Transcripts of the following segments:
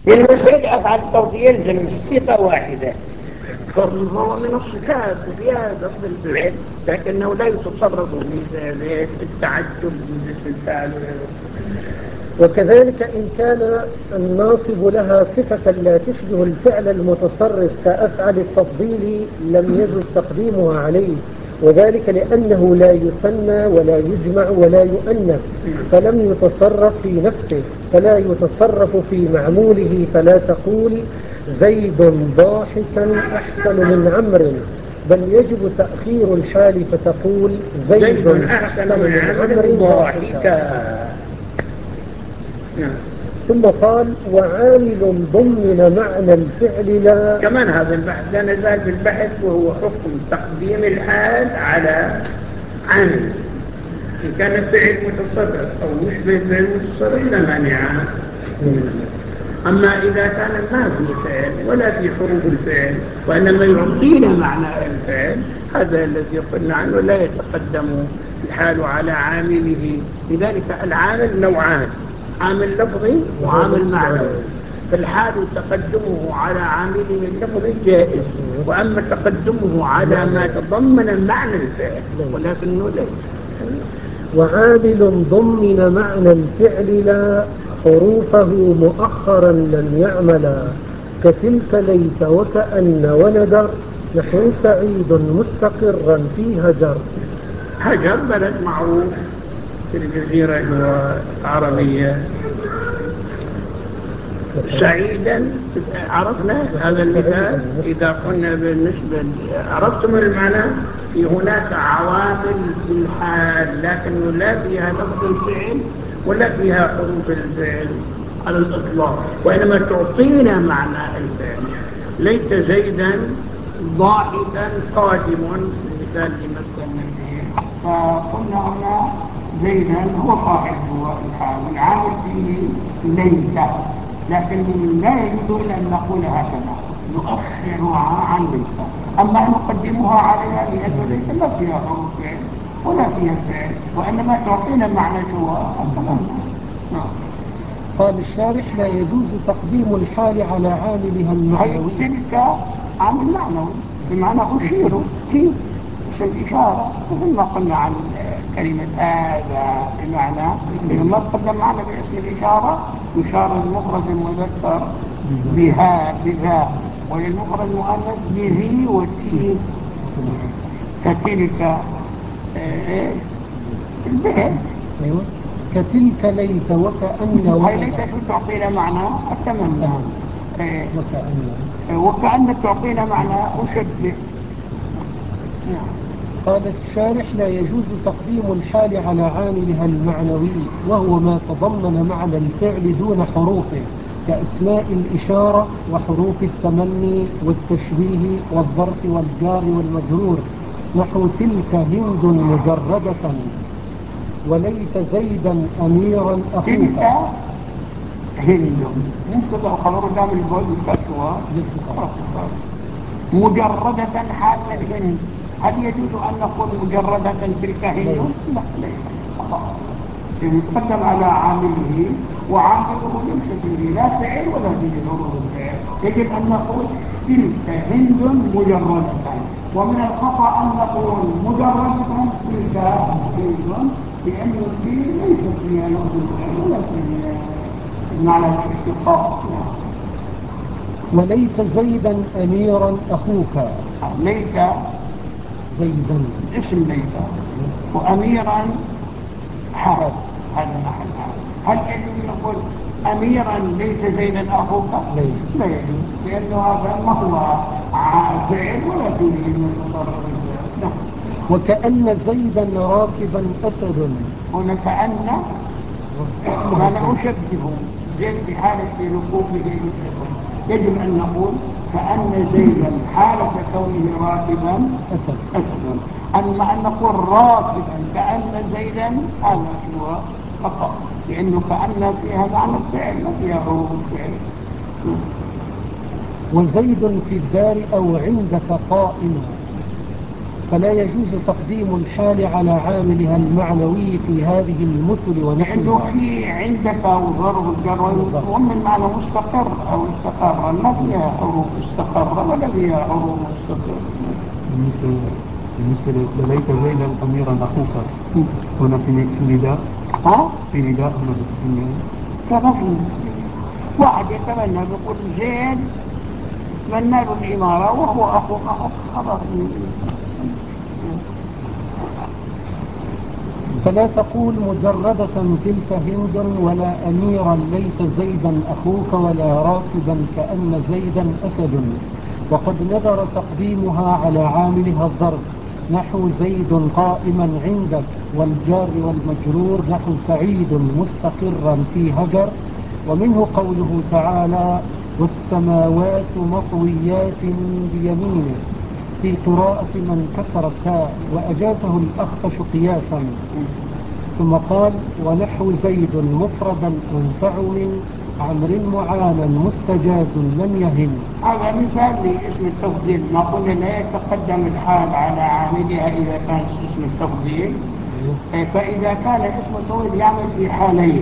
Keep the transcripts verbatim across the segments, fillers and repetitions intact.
المفعول أفعل التفضيل يلزم الصفة واحدة، هو من الصفات زيادة بالفعل، لكنه لا يتصرف في التعجب بالاستفعال. وكذلك إن كان الناصب لها صفة لا تشبه الفعل المتصرف كأفعل التفضيل لم يجوز تقديمها عليه، وذلك لأنه لا يثنى ولا يجمع ولا يؤنث، فلم يتصرف في نفسه، فلا يتصرف في معموله، فلا تقول زيد ضاحكا أحسن من عمرو، بل يجب تأخير الحال فتقول زيد أحسن من عمرو ضاحكا. ثم قال وعامل ضمن معنى الفعل لا. كمان هذا البحث لا نزال بالبحث، وهو حكم تقديم الحال على عامل. إن كان الفعل متصرف أو يشبه الفعل المتصرف لا مانع. أما إذا كان ما في فعل ولا في حروف الفعل وإنما يعطينا معنى الفعل، هذا الذي قلنا عنه لا يتقدم الحال على عامله. لذلك العامل نوعان، عامل لفظي وعامل معنوي. فالحال تقدمه على عامله اللفظي جائز، وأما تقدمه على ما تضمن معنى الفعل ولكنه لا. وعامل ضمن معنى الفعل لا حروفه مؤخرا لم يعملا، كتلك ليت وكأن وندر، نحو سعيد مستقرا في هجر. هجر بلد معروف في الجزيرة العربية. سعيدا عرفنا هذا المثال. إذا قلنا بالنسبة عرفتم المعنى، في هناك عوامل في الحال لكنه لا فيها لفظ الفعل ولا فيها حروف الفعل على الإطلاق، وإنما تعطينا معنى الفعل. ليت زيدا ضاحكا قادم، المثال اللي مثلنا فيه، فقلنا هنا زيدا هو قائد، هو الحال والعامل فيه ليت، لكن لا يجوز إلا أن نقول هكذا نؤخرها عن ليس. أما أن نقدمها عليها لأنه ليس ما فيها حروف فعل ولا فيها فعل، وإنما تعطينا معنى سواء. قال الشارح لا يجوز تقديم الحال على عاملها المعنوي. تلك عامل معنوي بمعنى أشير تلك اسم إشارة، مثل ما قلنا عن كلمة هذا بمعنى لما تقدم معنا باسم الإشارة يشار المفرد المذكر بها بذا، وللمفرد المؤنث بذي وتي. كتلك البيت. ايوه كتلك ليت وكأن. هاي ليت شو تعطينا معنى التمنى. وكأن وكأن تعطينا معنى أشبه. قال الشارح لا يجوز تقديم الحال على عاملها المعنوي، وهو ما تضمن معنى الفعل دون حروفه، كأسماء الإشارة وحروف التمني والتشبيه والظرف والجار والمجرور، نحو تلك هند مجردة وليت زيدا أميرا أخوك. تلك هند نسبة الخبر دام الجوز الكسوة مجردة حال الهند. هل يجوز أن نقول مجردة تلك هند؟ لا، يتقدم على عامله وعامله ليس فيه لا فعل ولا فيه حروف الفعل. يجب أن نقول تلك هند مجردة، ومن الخطأ أن نقول مجردة تلك هند، لأن الفيل ليس فيها لفظ الفعل ولا فيه معنى الاشتقاق. وليت زيدا أميرا أخوك. ليت زيدا اسم ليت وأميرا حرب، هذا محل حرب. هل يجوز نقول أميرا ليس زيدا أخوك؟ لا يجوز، لأنه هذا ما هو فعل ولا فيه من المصرف. وكأن زيدا راكبا أسد. هنا كأن أنا أشبه زيد في حالة ركوبه أسد. يجب أن نقول كأن زيدا حالة كونه راكبا أسد أسد. أما أن نقول راكبا كأن زيدا هذا هو خطأ، لأنه كأن فيها معنى الفعل ما فيها حروف الفعل. وزيد في الدار أو عندك قائم. فلا يجوز تقديم الحال على عاملها المعنوي في هذه المثل ونحوها. لأنه في عندك أو ضرب الجر وهم المعنى مستقر أو استقر، ما فيها حروف استقر ولا فيها حروف مستقر. بالنسبة ليت زيدا أميرا أخوك هنا في نداء، ها؟ في نداء هنا في كرفي واحد يتمنى بيقول زيد من له الإمارة وهو أخو أخو خلاص. فلا تقول مجردة تلك هند ولا أميرا ليس زيدا أخوك ولا راكبا كأن زيدا أسد، وقد نذر تقديمها على عاملها الضرب، نحو زيد قائما عندك، والجار والمجرور نحو سعيد مستقرا في هجر. ومنه قوله تعالى والسماوات مطويات بيمينه في قراءة من كسر التاء، وأجازه الأخفش قياسا. ثم قال ونحو زيد مفردا أنفع من عمر معانا مستجاز لم يهم. هذا مثال لاسم التفضيل، ما قلنا لا يتقدم الحال على عاملها إذا كان اسم التفضيل، فإذا كان اسم التفضيل يعمل في حالين،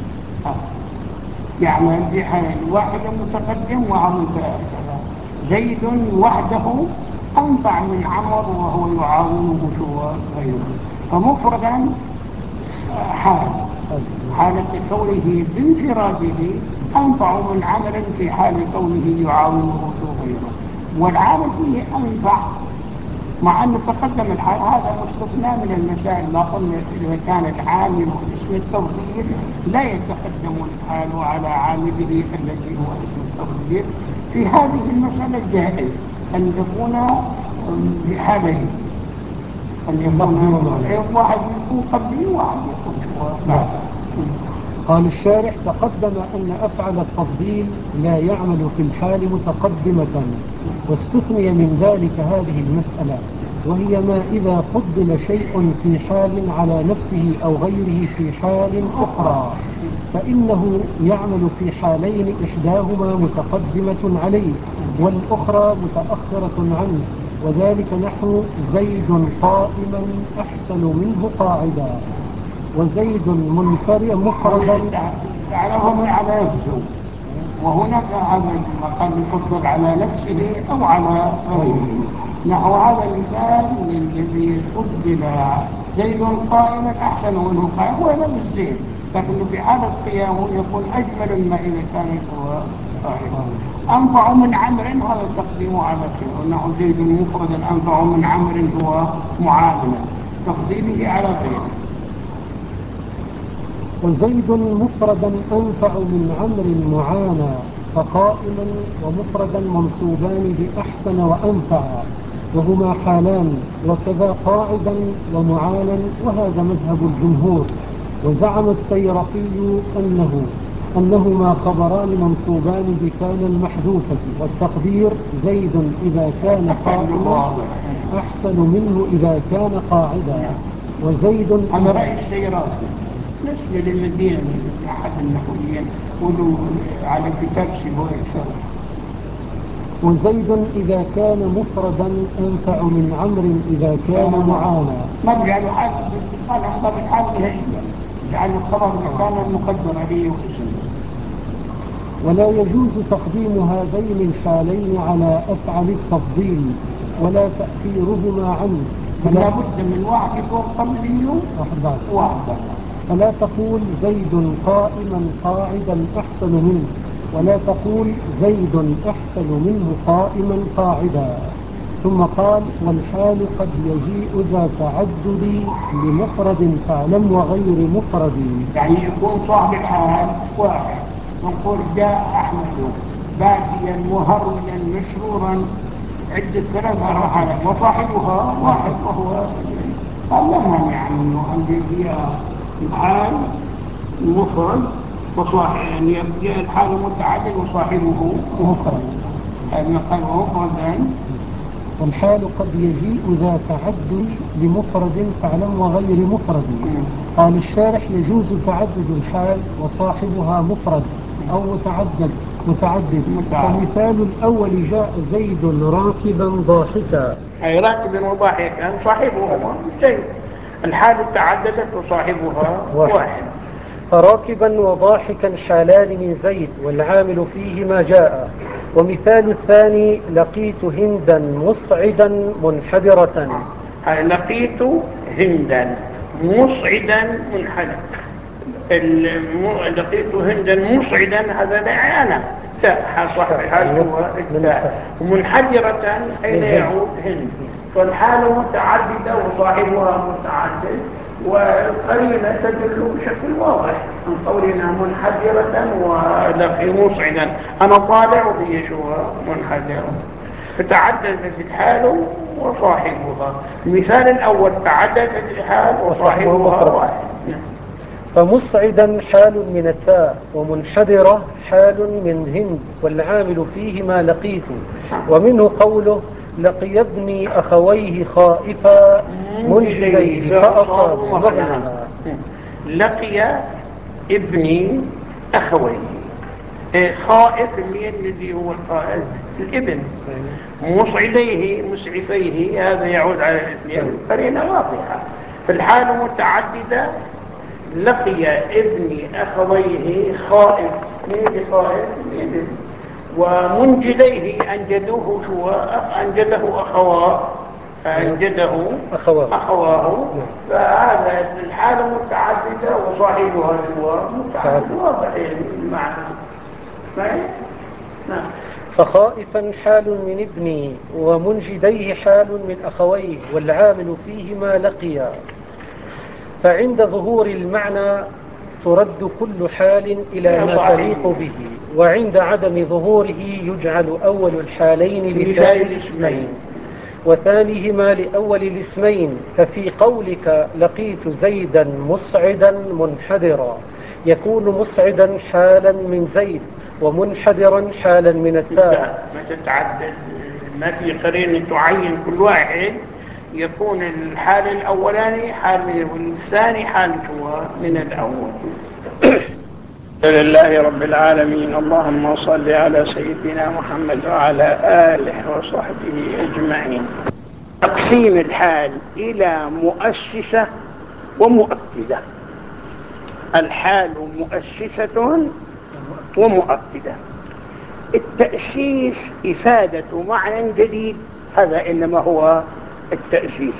يعمل في حالين، واحد متقدم وعمل ثلاثة. زيد وحده أنفع من عمر وهو يعاونه غيره، فمفردا حال حالة كونه بانفراده أنفع من عمل في حال كونه يعاونه غيره، والعامل فيه أنفع مع أنه تقدم الحال. هذا مستثنى من المسائل، ما قلنا إذا كان العامل اسم التفضيل لا يتقدم الحال على عامله الذي هو اسم التفضيل. في هذه المسألة جائز أن يكون بحالين، أن يكون واحد يكون قبلي وواحد يكون بعد. قال الشارح تقدم أن أفعل التفضيل لا يعمل في الحال متقدمة، واستثني من ذلك هذه المسألة، وهي ما إذا فضل شيء في حال على نفسه أو غيره في حال أخرى، فإنه يعمل في حالين إحداهما متقدمة عليه والأخرى متأخرة عنه، وذلك نحو زيد قائما أحسن منه قاعدا، وزيد منفرد مفردا على هم على نفسه، وهناك هذا قد يفضل على نفسه أو على غيره. نحو هذا المثال الذي فضل زيد قائما أحسن منه قائما، هو نفس زيد، لكنه في حالة قيامه يكون أجمل مما إذا كان هو قائما. أنفع من عمر هذا تقديمه على شيء، نحو زيد مفردا أنفع من عمر هو معاملا، تفضيله على غيره. وزيد مفردا أنفع من عمر معانا، فقائما ومفردا منصوبان بأحسن وأنفع، وهما حالان، وكذا قاعدا ومعانا، وهذا مذهب الجمهور. وزعم السيرقي أنه أنهما خبران منصوبان بكان المحذوفة، والتقدير زيد إذا كان قائما أحسن منه إذا كان قاعدا، وزيد هذا رأي السيرقي بالنسبة للذين من أحد النحويين ولو على كتاب سبوع الشرح. وزيد إذا كان مفردا أنفع من عمرو إذا كان معانا. نرجع لحال الاتصال أخبار الحال نهائيا، جعل الخبر مكانا مقدر عليه واسمه. ولا يجوز تقديم هذين الحالين على أفعل التفضيل ولا تأخيرهما عنه، فلا بد من واحد يكون قبلي واحد. فلا تقول زيد قائما قاعدا أحسن منه، ولا تقول زيد أحسن منه قائما قاعدا. ثم قال والحال قد يجيء ذا تعدد لمفرد فاعلم وغير مفرد، يعني يكون صاحب الحال واحد، نقول جاء أحمد باكيا مهرولا مشرورا عدة ثلاث حالات وصاحبها واحد وهو لا مانع منه أن يجيء الحال مفرد وصاحب، يعني يجيء الحال متعدد وصاحبه مفرد، هذا قال مفردا. والحال قد يجيء ذا تعدد لمفرد فاعلم وغير مفرد. قال الشارح يجوز تعدد الحال وصاحبها مفرد، أو متعدد متعدد فمثال الأول جاء زيد راكبا ضاحكا. أي راكبا وضاحكا صاحبهما زيد، الحال تعددت وصاحبها واحد. فراكبا وضاحكا حالان من زيد والعامل فيه ما جاء. ومثال الثاني لقيت هندا مصعدا منحدرة. لقيت هندا مصعدا منحدرة. لقيت هندا مصعدا هذا لعانة تاء صاحب الحال هو التاء، ومنحدرة أين يعود هند، فالحال متعددة وصاحبها متعدد، والقرينة تدل بشكل واضح من قولنا منحدرة ولقي مصعدا، أنا طالع وهي شو منحدرة، فتعددت الحال وصاحبها. المثال الأول تعددت الحال وصاحبها واحد. فمصعدا حال من التاء، ومنحدرة حال من هند، والعامل فيه ما لقيت. ومنه قوله لقي ابني أخويه خائفا منجليه فأصاب مغناها. لقي ابني أخويه خائف، من الذي هو الخائف الابن، مصعديه مسعفيه هذا يعود على الاثنين، قرينة واضحة. فالحال متعددة. لقي ابني أخويه خائف، من خائف الابن، ومنجديه أنجدوه شو أنجده أخواه أنجده أخواه, أخواه. فهذا الحال متعددة وصاحبها شو متعدد واضح المعنى. نعم. فخائفا حال من ابني، ومنجديه حال من أخويه، والعامل فيه ما لقيا. فعند ظهور المعنى ترد كل حال إلى ما تليق به، وعند عدم ظهوره يجعل أول الحالين لثاني الاسمين وثانيهما لأول الاسمين. ففي قولك لقيت زيدا مصعدا منحدرا يكون مصعدا حالا من زيد، ومنحدرا حالا من التاء. ما تتعدد، ما في قرينة تعين كل واحد، يكون الحال الأولاني حال من والثاني حال من الأول. لله رب العالمين. اللهم صل على سيدنا محمد وعلى آله وصحبه أجمعين. تقسيم الحال إلى مؤسسة ومؤكدة. الحال مؤسسة ومؤكدة. التأسيس إفادة معنى جديد، هذا إنما هو التأسيس،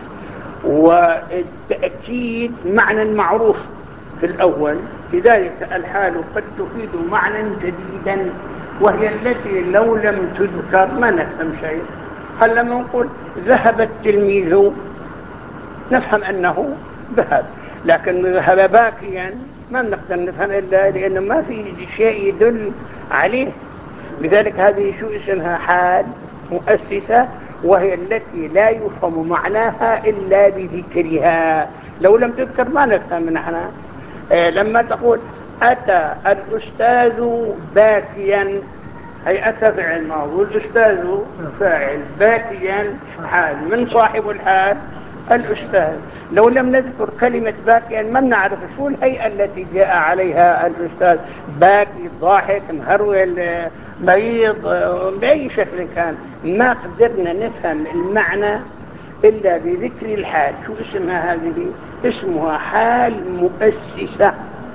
والتأكيد معنى معروف في الأول، لذلك الحال قد تفيد معنى جديدا، وهي التي لو لم تذكر ما نفهم شيء. هل لما نقول ذهب التلميذ نفهم أنه ذهب، لكن ذهب باكيا ما نقدر نفهم إلا لأنه ما في شيء يدل عليه. لذلك هذه شو اسمها حال مؤسسة، وهي التي لا يفهم معناها إلا بذكرها، لو لم تذكر ما نفهم نحن. آه لما تقول أتى الأستاذ باكيا، هي أتى فعل ماضي والأستاذ فاعل، باكيا حال، من صاحب الحال الأستاذ. لو لم نذكر كلمة باكيا ما نعرف شو الهيئة التي جاء عليها الأستاذ، باكي، ضاحك، مهرول، مريض، بأي شكل كان، ما قدرنا نفهم المعنى إلا بذكر الحال. شو اسمها هذه؟ اسمها حال مؤسسة،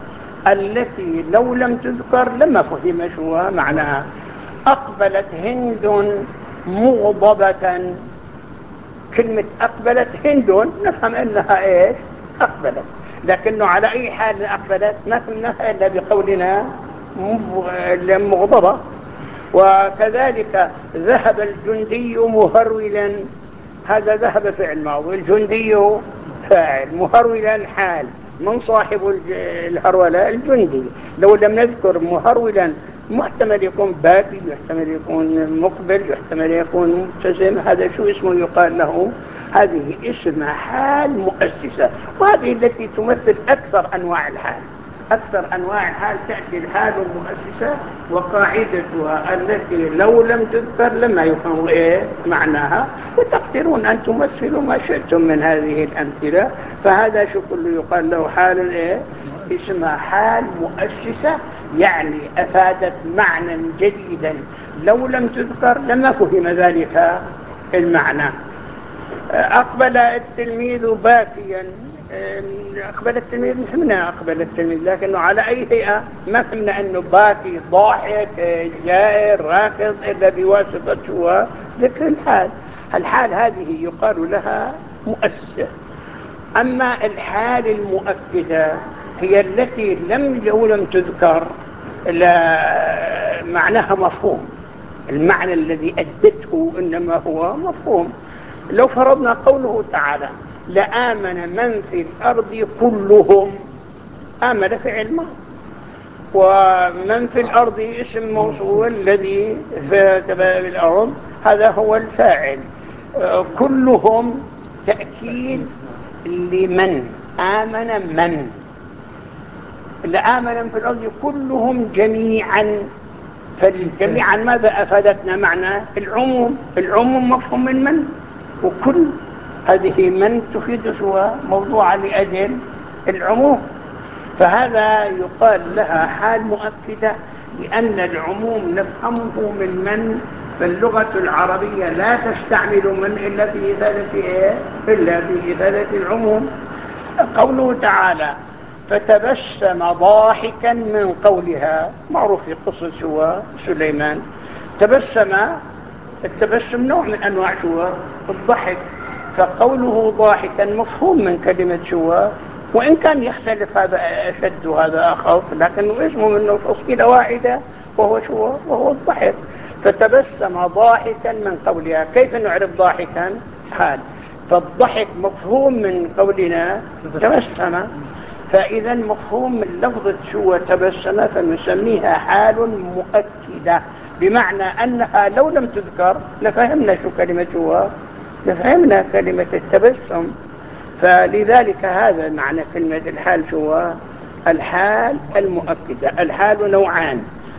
التي لو لم تذكر لما فهم شو معناها. أقبلت هند مغضبة، كلمة أقبلت هند نفهم أنها إيش؟ أقبلت، لكنه على أي حال أقبلت ما فهمناها إلا بقولنا مغضبة. وكذلك ذهب الجندي مهرولا، هذا ذهب فعل ماضي، الجندي فاعل، مهرولا حال، من صاحب الهرولة الجندي. لو لم نذكر مهرولا محتمل يكون باكي، يحتمل يكون مقبل، يحتمل يكون مبتسم، هذا شو اسمه يقال له؟ هذه اسمها حال مؤسسة، وهذه التي تمثل أكثر أنواع الحال. أكثر أنواع الحال تأتي الحال المؤسسة، وقاعدتها التي لو لم تذكر لما يفهم إيه معناها، وتقدرون أن تمثلوا ما شئتم من هذه الأمثلة. فهذا شو كله يقال له حال إيه؟ اسمها حال مؤسسة، يعني أفادت معنى جديدا لو لم تذكر لما فهم ذلك المعنى. أقبل التلميذ باكيا، أقبل التلميذ فهمنا أقبل التلميذ، لكنه على أي هيئة ما فهمنا أنه باكي ضاحك جائر راكض إلا بواسطة هو ذكر الحال. الحال هذه يقال لها مؤسسة. أما الحال المؤكدة هي التي لم لو لم تذكر لا معناها مفهوم، المعنى الذي أدته إنما هو مفهوم. لو فرضنا قوله تعالى لآمن من في الأرض كلهم، آمن فعل ما، ومن في الأرض اسم موصول الذي في تباب الأرض هذا هو الفاعل، كلهم تأكيد لمن آمن من لآمن في الأرض كلهم جميعا. فالجميعا ماذا أفادتنا؟ معنى العموم، العموم مفهوم من من وكل، هذه من تفيد سوى موضوع لأجل العموم، فهذا يقال لها حال مؤكدة لأن العموم نفهمه من من. فاللغة العربية لا تستعمل من إلا في إفادة إيه؟ إلا في إفادة العموم. قوله تعالى فتبسم ضاحكا من قولها، معروف في قصة سوى سليمان. تبسم، التبسم نوع من أنواع سوى الضحك، فقوله ضاحكا مفهوم من كلمة سوى، وإن كان يختلف هذا أشد وهذا أخف، لكنه اسمه منه فصيلة واحدة وهو سوى وهو الضحك. فتبسم ضاحكا من قولها. كيف نعرف ضاحكا؟ حال، فالضحك مفهوم من قولنا تبسم، فإذا مفهوم من لفظة سوى تبسم فنسميها حال مؤكدة، بمعنى أنها لو لم تذكر لفهمنا شو كلمة سوى، لفهمنا كلمة التبسم. فلذلك هذا معنى كلمة الحال سوى الحال المؤكدة. الحال نوعان،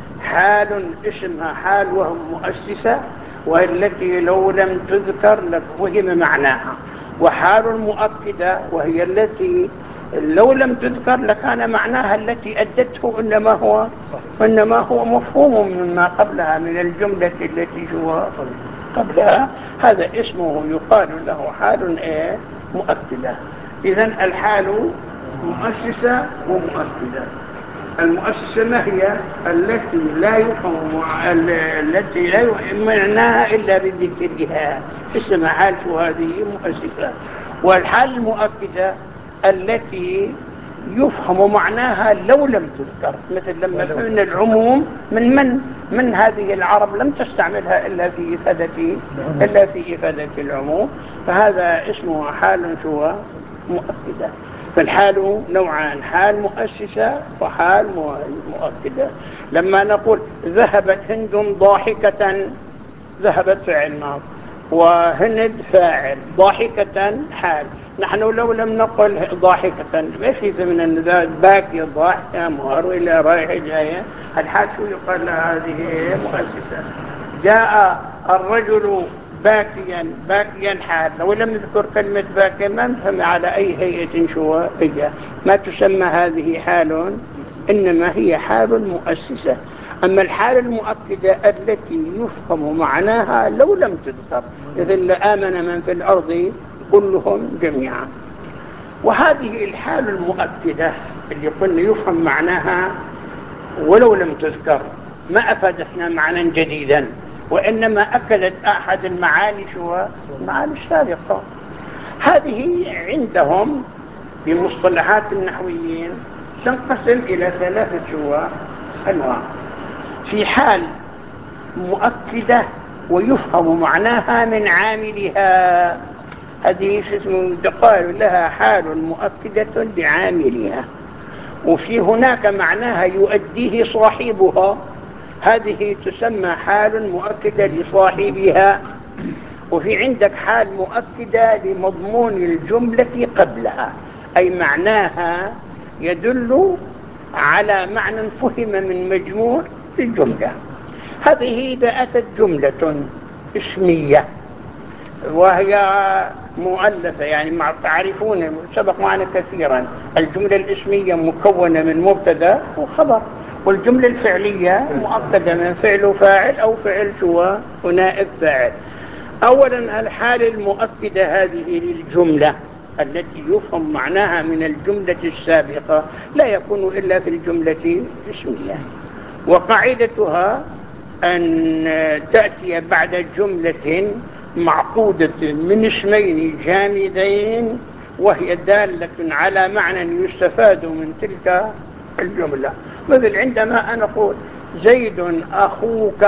حال اسمها حال وهم مؤسسة وهي التي لو لم تذكر لفهم معناها، وحال مؤكدة وهي التي لو لم تذكر لكان معناها التي أدته إنما هو إنما هو مفهوم مما قبلها من الجملة التي هو قبلها. هذا اسمه يقال له حال إيه؟ مؤكدة. إذن الحال مؤسسة ومؤكدة. المؤسسة ما هي؟ التي لا يفهم التي لا يفهم معناها إلا بذكرها، اسمها حال هذه مؤسسة. والحال المؤكدة التي يفهم معناها لو لم تذكر، مثل لما فهمنا العموم من من من هذه العرب لم تستعملها إلا في إفادة إلا في إفادة العموم، فهذا اسمه حال سوى مؤكدة. فالحال نوعان، حال مؤسسة وحال مؤكدة. لما نقول ذهبت هند ضاحكة، ذهبت فعل ماضي وهند فاعل، ضاحكة حال. نحن لو لم نقل ضاحكة ما في من النذات باكي ضاحكة مهر إلى رايح جاية، الحال شو يقال لها؟ هذه مؤسسة. جاء الرجل باكيا، باكيا حال. لو لم نذكر كلمة باكي ما نفهم على أي هيئة شو إجا، ما تسمى هذه حال، إنما هي حال مؤسسة. أما الحال المؤكدة التي يفهم معناها لو لم تذكر، مثل آمن من في الأرض كلهم جميعا. وهذه الحال المؤكدة اللي قلنا يفهم معناها ولو لم تذكر ما أفادتنا معنى جديدا، وإنما أكدت أحد المعاني شو المعاني السابقة. هذه عندهم بمصطلحات النحويين تنقسم إلى ثلاثة شو أنواع. في حال مؤكدة ويفهم معناها من عاملها، هذه اسمه يقال لها حال مؤكدة بعاملها. وفي هناك معناها يؤديه صاحبها، هذه تسمى حال مؤكدة لصاحبها. وفي عندك حال مؤكدة لمضمون الجملة قبلها، أي معناها يدل على معنى فهم من مجموع الجملة. هذه إذا أتت جملة اسمية وهي مؤلفة، يعني مع تعرفون سبق معنا كثيرا الجملة الاسمية مكونة من مبتدا وخبر، والجملة الفعلية مؤكدة من فعل وفاعل أو فعل شو ونائب فاعل. أولا الحال المؤكدة هذه للجملة التي يفهم معناها من الجملة السابقة لا يكون إلا في الجملة الاسمية، وقاعدتها أن تأتي بعد جملة معقودة من اسمين جامدين وهي دالة على معنى يستفاد من تلك الجملة. مثل عندما أنا أقول زيد أخوك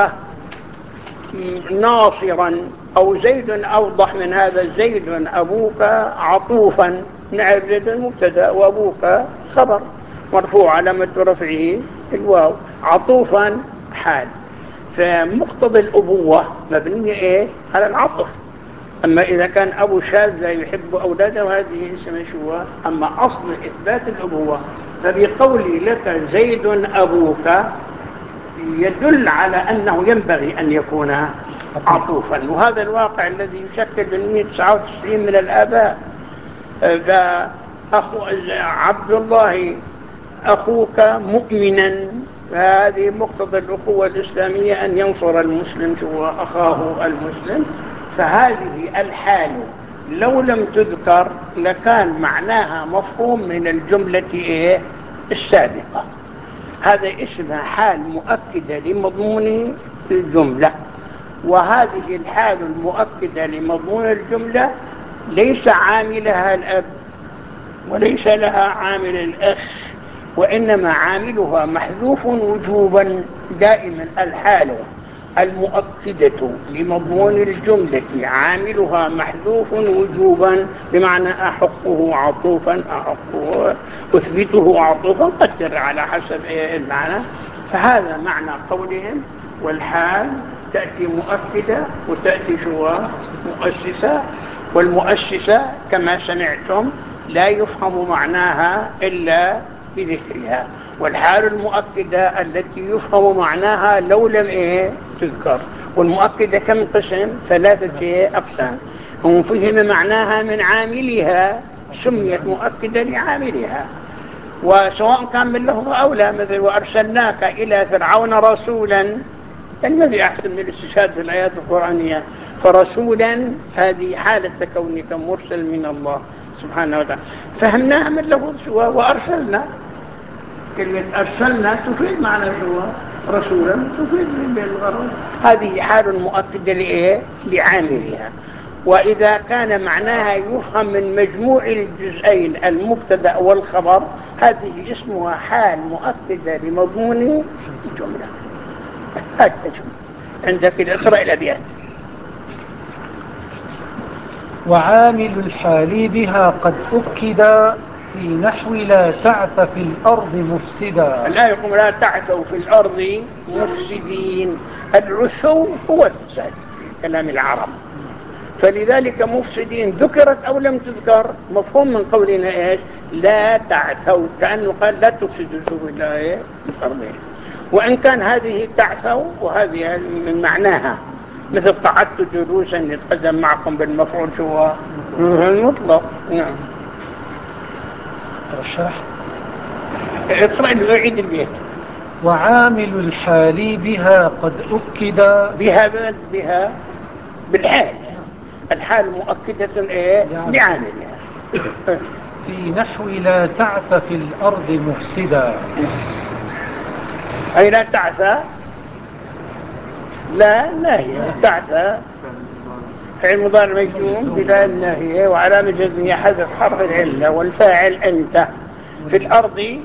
ناصرا، أو زيد أوضح من هذا زيد أبوك عطوفا. نعرف زيد مبتدأ وأبوك خبر مرفوع علامة رفعه الواو، عطوفا حال. فمقتضى الأبوة مبنية إيه؟ على العطف. أما إذا كان أبو شاذ لا يحب أولاده هذه اسمها شو. أما أصل إثبات الأبوة فبقولي لك زيد أبوك يدل على أنه ينبغي أن يكون عطوفا، وهذا الواقع الذي يشكل بالمئة وتسعة وتسعين من الآباء. أخو عبد الله أخوك مؤمنا، فهذه مقتضى الأخوة الإسلامية أن ينصر المسلم شو أخاه المسلم. فهذه الحال لو لم تذكر لكان معناها مفهوم من الجملة إيه السابقة. هذا اسمها حال مؤكدة لمضمون الجملة، وهذه الحال المؤكدة لمضمون الجملة ليس عاملها الأب وليس لها عامل الأخ، وإنما عاملها محذوف وجوبا. دائما الحال المؤكدة لمضمون الجملة عاملها محذوف وجوبا، بمعنى أحقه عطوفا، أحقه أثبته عطوفا، قدر على حسب المعنى. فهذا معنى قولهم والحال تأتي مؤكدة وتأتي شو مؤسسة. والمؤسسة كما سمعتم لا يفهم معناها إلا بذكرها، والحال المؤكدة التي يفهم معناها لو لم إيه تذكر. والمؤكدة كم قسم؟ ثلاثة أقسام. هم فهم معناها من عاملها سميت مؤكدة لعاملها، وسواء كان باللفظ أو لا. مثل وأرسلناك إلى فرعون رسولا، ما في أحسن من الاستشهاد في الآيات القرآنية. فرسولا هذه حالة كونك مرسل من الله سبحانه وتعالى، فهمناها من لفظ سواء. وأرسلنا كلمة أرسلنا تفيد معنى شو رسولا، تفيد بالغرض. هذه حال مؤكدة لإيه لعاملها. وإذا كان معناها يفهم من مجموع الجزئين المبتدأ والخبر هذه اسمها حال مؤكدة لمضمون الجملة. هذا الجملة عندك الإقراء الأبيات. وعامل الحال بها قد أكد في نحو لا تعث في الأرض مفسدا. لا يقوم لا تعثوا في الأرض مفسدين. العثو هو الفساد كلام العرب، فلذلك مفسدين ذكرت أو لم تذكر مفهوم من قولنا إيش لا تعثوا، كأنه قال لا تفسدوا في الله الأرض. وإن كان هذه تعثوا وهذه من معناها، مثل قعدت جلوسا يتقدم معكم بالمفعول شو المطلق. نعم. الشرح اقرأ الوعيد البيت. وعامل الحال بها قد أكد بها بها بالحال. الحال مؤكدة ايه لعاملها. في نحو لا تعث في الأرض مفسدا. أي لا تعثى، لا ناهية تعثى فعل مضارع مجزوم بلا الناهية وعلامة جزمه حذف حرف العلة والفاعل أنت. في الأرض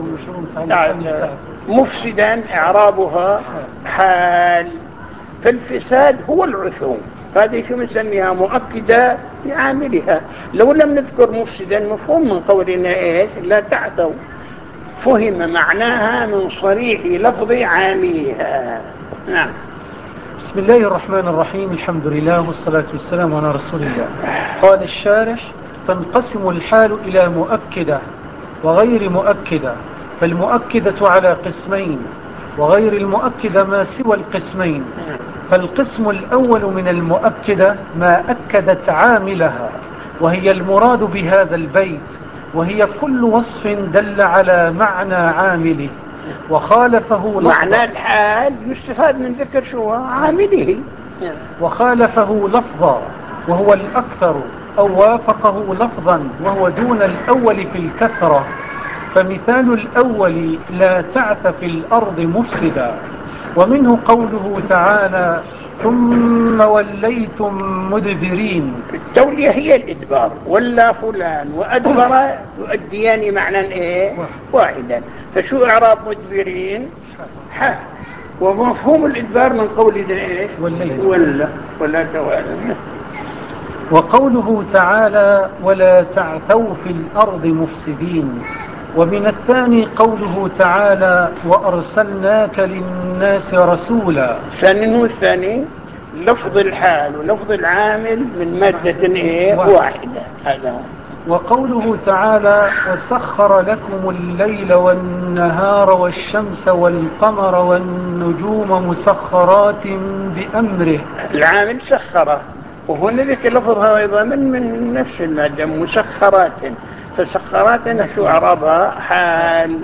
مفسدا إعرابها حال. فالفساد هو العثوم، هذه شو نسميها مؤكدة لعاملها. لو لم نذكر مفسدا مفهوم من قولنا إيش لا تعثوا، فهم معناها من صريح لفظ عاملها. نعم. بسم الله الرحمن الرحيم. الحمد لله والصلاة والسلام على رسول الله. قال الشارح تنقسم الحال إلى مؤكدة وغير مؤكدة، فالمؤكدة على قسمين وغير المؤكدة ما سوى القسمين. فالقسم الأول من المؤكدة ما أكدت عاملها، وهي المراد بهذا البيت، وهي كل وصف دل على معنى عامله وخالفه لفظا. معنى الحال يستفاد من ذكر شو عامله. وخالفه لفظا وهو الأكثر أو وافقه لفظا وهو دون الأول في الكثرة، فمثال الأول لا تعث في الأرض مفسدا. ومنه قوله تعالى ثم وليتم مدبرين. التولية هي الإدبار، ولا فلان وأدبر يؤديان معنى إيه واحدا. فشو إعراب مدبرين؟ حال. ومفهوم الإدبار من قولنا إيه ولا ولا توالى. وقوله تعالى ولا تعثوا في الأرض مفسدين. ومن الثاني قوله تعالى وأرسلناك للناس رسولا. ثاني الثاني لفظ الحال ولفظ العامل من مادة إيه واحدة. هذا هو. وقوله تعالى وسخر لكم الليل والنهار والشمس والقمر والنجوم مسخرات بأمره. العامل سخره، وهنا ذلك لفظها أيضا من من نفس المادة مسخرات. فسخرات شو إعرابها؟ حال،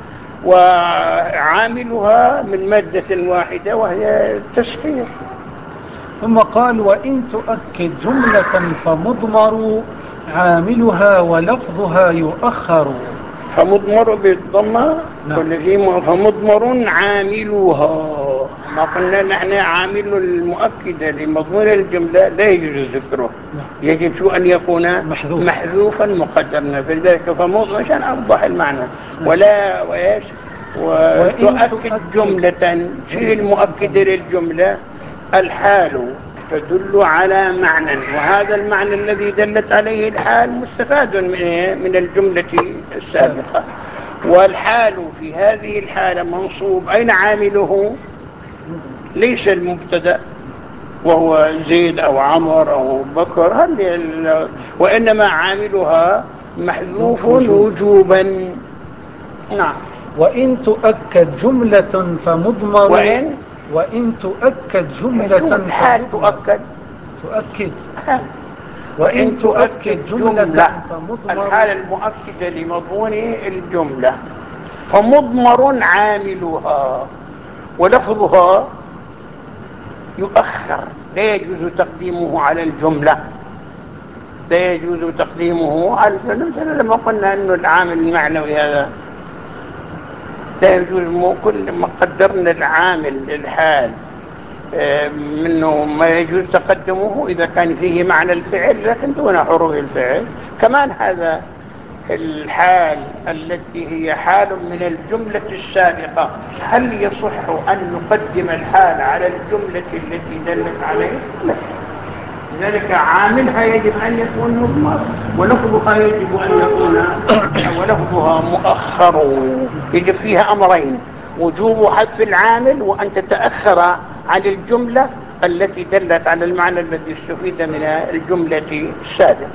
وعاملها من مادة واحدة وهي التسخير. ثم قال وإن تؤكد جملة فمضمر عاملها ولفظها يؤخر. فمضمر بالضمة نعم. والذي فمضمر عاملها. ما قلنا نحن عامل المؤكدة لمضمون الجملة لا يجوز ذكره. نعم. يجب شو أن يكون محذوف. محذوفا مقدرنا، فلذلك فمضمر عشان أوضح المعنى. نعم. ولا وإيش وتؤكد جملة. شيء المؤكد للجملة الحال تدل على معنى، وهذا المعنى الذي دلت عليه الحال مستفاد من من الجملة السابقة. والحال في هذه الحالة منصوب. أين عامله؟ ليس المبتدأ وهو زيد أو عمر أو بكر، هل وإنما عاملها محذوف وجوبا. نعم. وإن تؤكد جملة فمضمر. وإن وإن تؤكد جملة الحال تؤكد تؤكد وإن تؤكد جملة فمضمر. الحالة المؤكدة لمضمون الجملة فمضمر عاملها ولفظها يؤخر، لا يجوز تقديمه على الجملة. لا يجوز تقديمه على الجملة. مثلا لما قلنا أنه العامل المعنوي هذا لا يجوز، كل ما قدرنا العامل للحال منه ما يجوز تقدمه إذا كان فيه معنى الفعل لكن دون حروف الفعل. كمان هذا الحال التي هي حال من الجملة السابقة، هل يصح أن نقدم الحال على الجملة التي دلت عليه؟ لا. لذلك عاملها يجب أن يكون مضمر، ولفظها يجب أن يكون ولفظها مؤخر. يجب فيها أمرين: وجوب حذف العامل وأن تتأخر عن الجملة التي دلت على المعنى الذي استفيد من الجملة السابقة.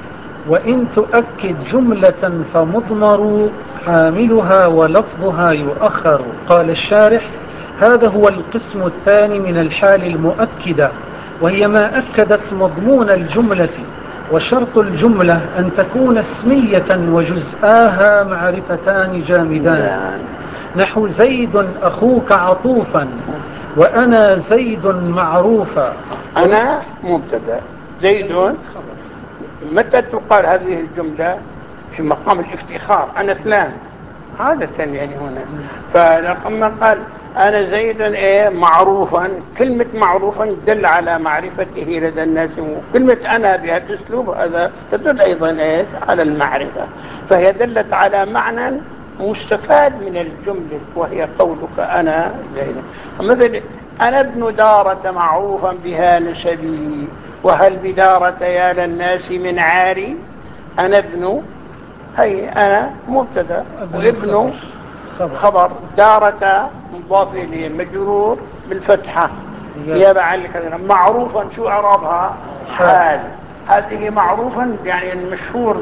وإن تؤكد جملة فمضمر عاملها ولفظها يؤخر. قال الشارح هذا هو القسم الثاني من الحال المؤكدة، وهي ما أكدت مضمون الجملة. وشرط الجملة أن تكون اسمية وجزآها معرفتان جامدان، نحو زيد أخوك عطوفا وأنا زيد معروفا. أنا مبتدأ، زيد. متى تقال هذه الجملة؟ في مقام الافتخار، أنا فلان عادة يعني هنا. فلما قال أنا زيد إيه معروفا، كلمة معروفا تدل على معرفته لدى الناس، وكلمة أنا بهذا الأسلوب هذا تدل أيضا إيه على المعرفة. فهي دلت على معنى مستفاد من الجملة، وهي قولك أنا زيد. مثل أنا ابن دارة معروفا بها نسبي، وهل بدارة يا للناس من عاري. أنا ابن، هي أنا مبتدا وابن خبر، دارة مضاف إليه مجرور بالفتحة نيابة عن الكلمة. معروفا شو إعرابها؟ حال. هذه معروفا يعني المشهور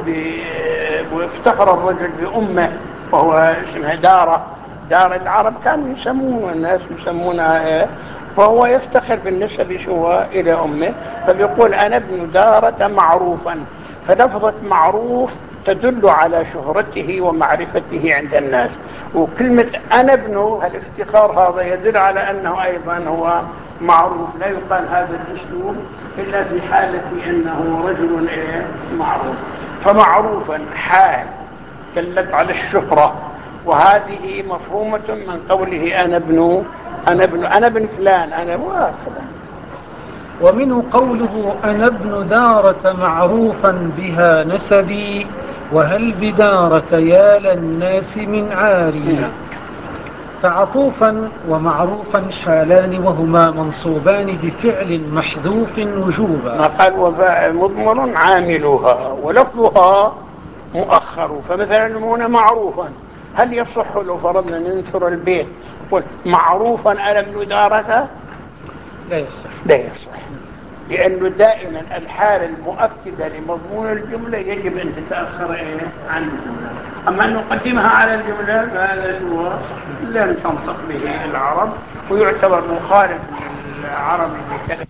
وافتخر الرجل بأمه وهو اسمها دارة. دار العرب كانوا يسمون الناس يسمونها إيه، فهو يفتخر بالنسب شو إلى أمه، فبيقول أنا ابن دارة معروفا. فلفظة معروف تدل على شهرته ومعرفته عند الناس. وكلمة أنا ابنه الافتقار هذا يدل على أنه أيضا هو معروف. لا يقال هذا الأسلوب إلا في حالة أنه رجل معروف. فمعروفا حال دلت على الشهرة، وهذه مفهومة من قوله أنا ابن أنا ابن أنا ابن فلان أنا واحد. ومنه قوله أنا ابن دارة معروفا بها نسبي، وهل بدارة يا للناس من عاري. فعطوفا ومعروفا حالان وهما منصوبان بفعل محذوف وجوبا. ما قال وباء مضمر عاملها ولفظها مؤخر. فمثلا هنا معروفا، هل يصح لو فرضنا ننثر البيت معروفا أنا ابن دارة؟ لا يصح. لا يصح، لأنه دائما الحال المؤكدة لمضمون الجملة يجب أن تتأخر إيه عن الجملة. أما أن نقدمها على الجملة فهذا هو لم تنطق به العرب، ويعتبر مخالف للعرب بكذا،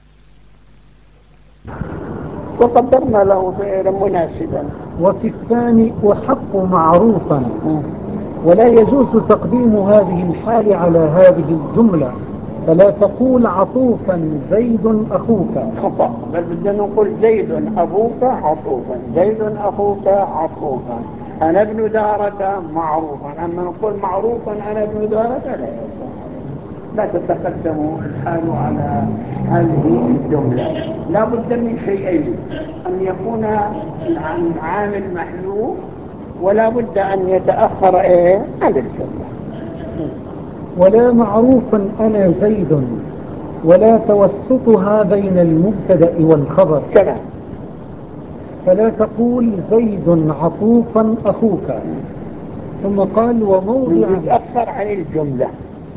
وقدرنا له فعلا مناسبا. وفي الثاني أحق معروفا، ولا يجوز تقديم هذه الحال على هذه الجملة، فلا تقول عطوفا زيد أخوك. خطأ، بل بدنا نقول زيد أبوك عطوفا، زيد أخوك عطوفا. أنا ابن دارة معروفا. أما نقول معروفا أنا ابن دارة لا يصح. لا تتقدم الحال على هذه الجملة. لا بد من شيئين، أن يكون العامل محذوف، ولا بد أن يتأخر إيه عن الجملة. ولا معروفا أنا زيد، ولا توسطها بين المبتدأ والخبر كلام. فلا تقول زيد عطوفا أخوك. ثم قال وموضع يتأخر عن الجملة.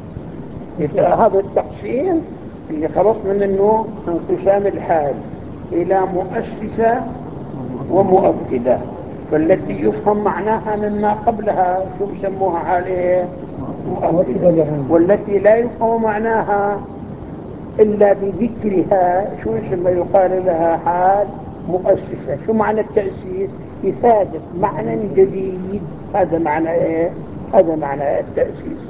هذا التقسيم اللي خلصنا منه انقسام الحال إلى مؤسسة ومؤكدة. فالتي يفهم معناها مما قبلها شو بسموها حال ايه مؤكدة، والتي لا يفهم معناها إلا بذكرها شو اسمها يقال لها حال مؤسسة. شو معنى التأسيس؟ إفادة معنى جديد. هذا معنى ايه هذا معنى التأسيس.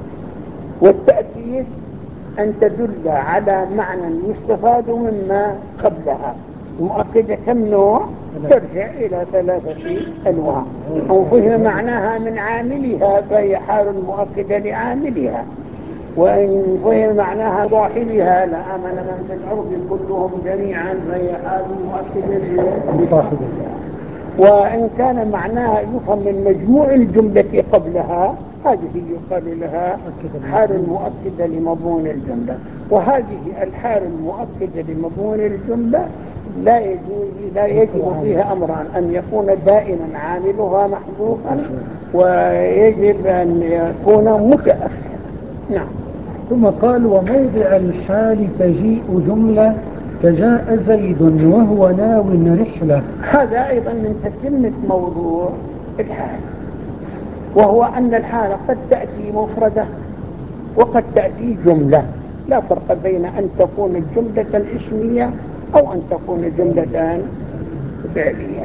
والتأسيس أن تدل على معنى يستفاد مما قبلها. المؤكدة كم نوع؟ ترجع إلى ثلاثة أنواع. أو فهم معناها من عاملها فهي حال مؤكدة لعاملها، وإن فهم معناها صاحبها لآمن من في الأرض كلهم جميعا فهي حال مؤكدة لصاحبها. وإن كان معناها يفهم من مجموع الجملة قبلها هذه يقال لها حال مؤكدة لمضمون الجملة. وهذه الحال المؤكدة لمضمون الجملة لا يجوز لا يجب فيها أمران: أن يكون دائما عاملها محذوفا، ويجب أن يكون متأخرا. نعم. ثم قال وموضع الحال تجيء جملة كجاء زيد وهو ناو رحلة. هذا أيضا من تتمة موضوع الحال، وهو أن الحال قد تأتي مفردة وقد تأتي جملة. لا فرق بين أن تكون جملة اسمية أو أن تكون جملة فعلية.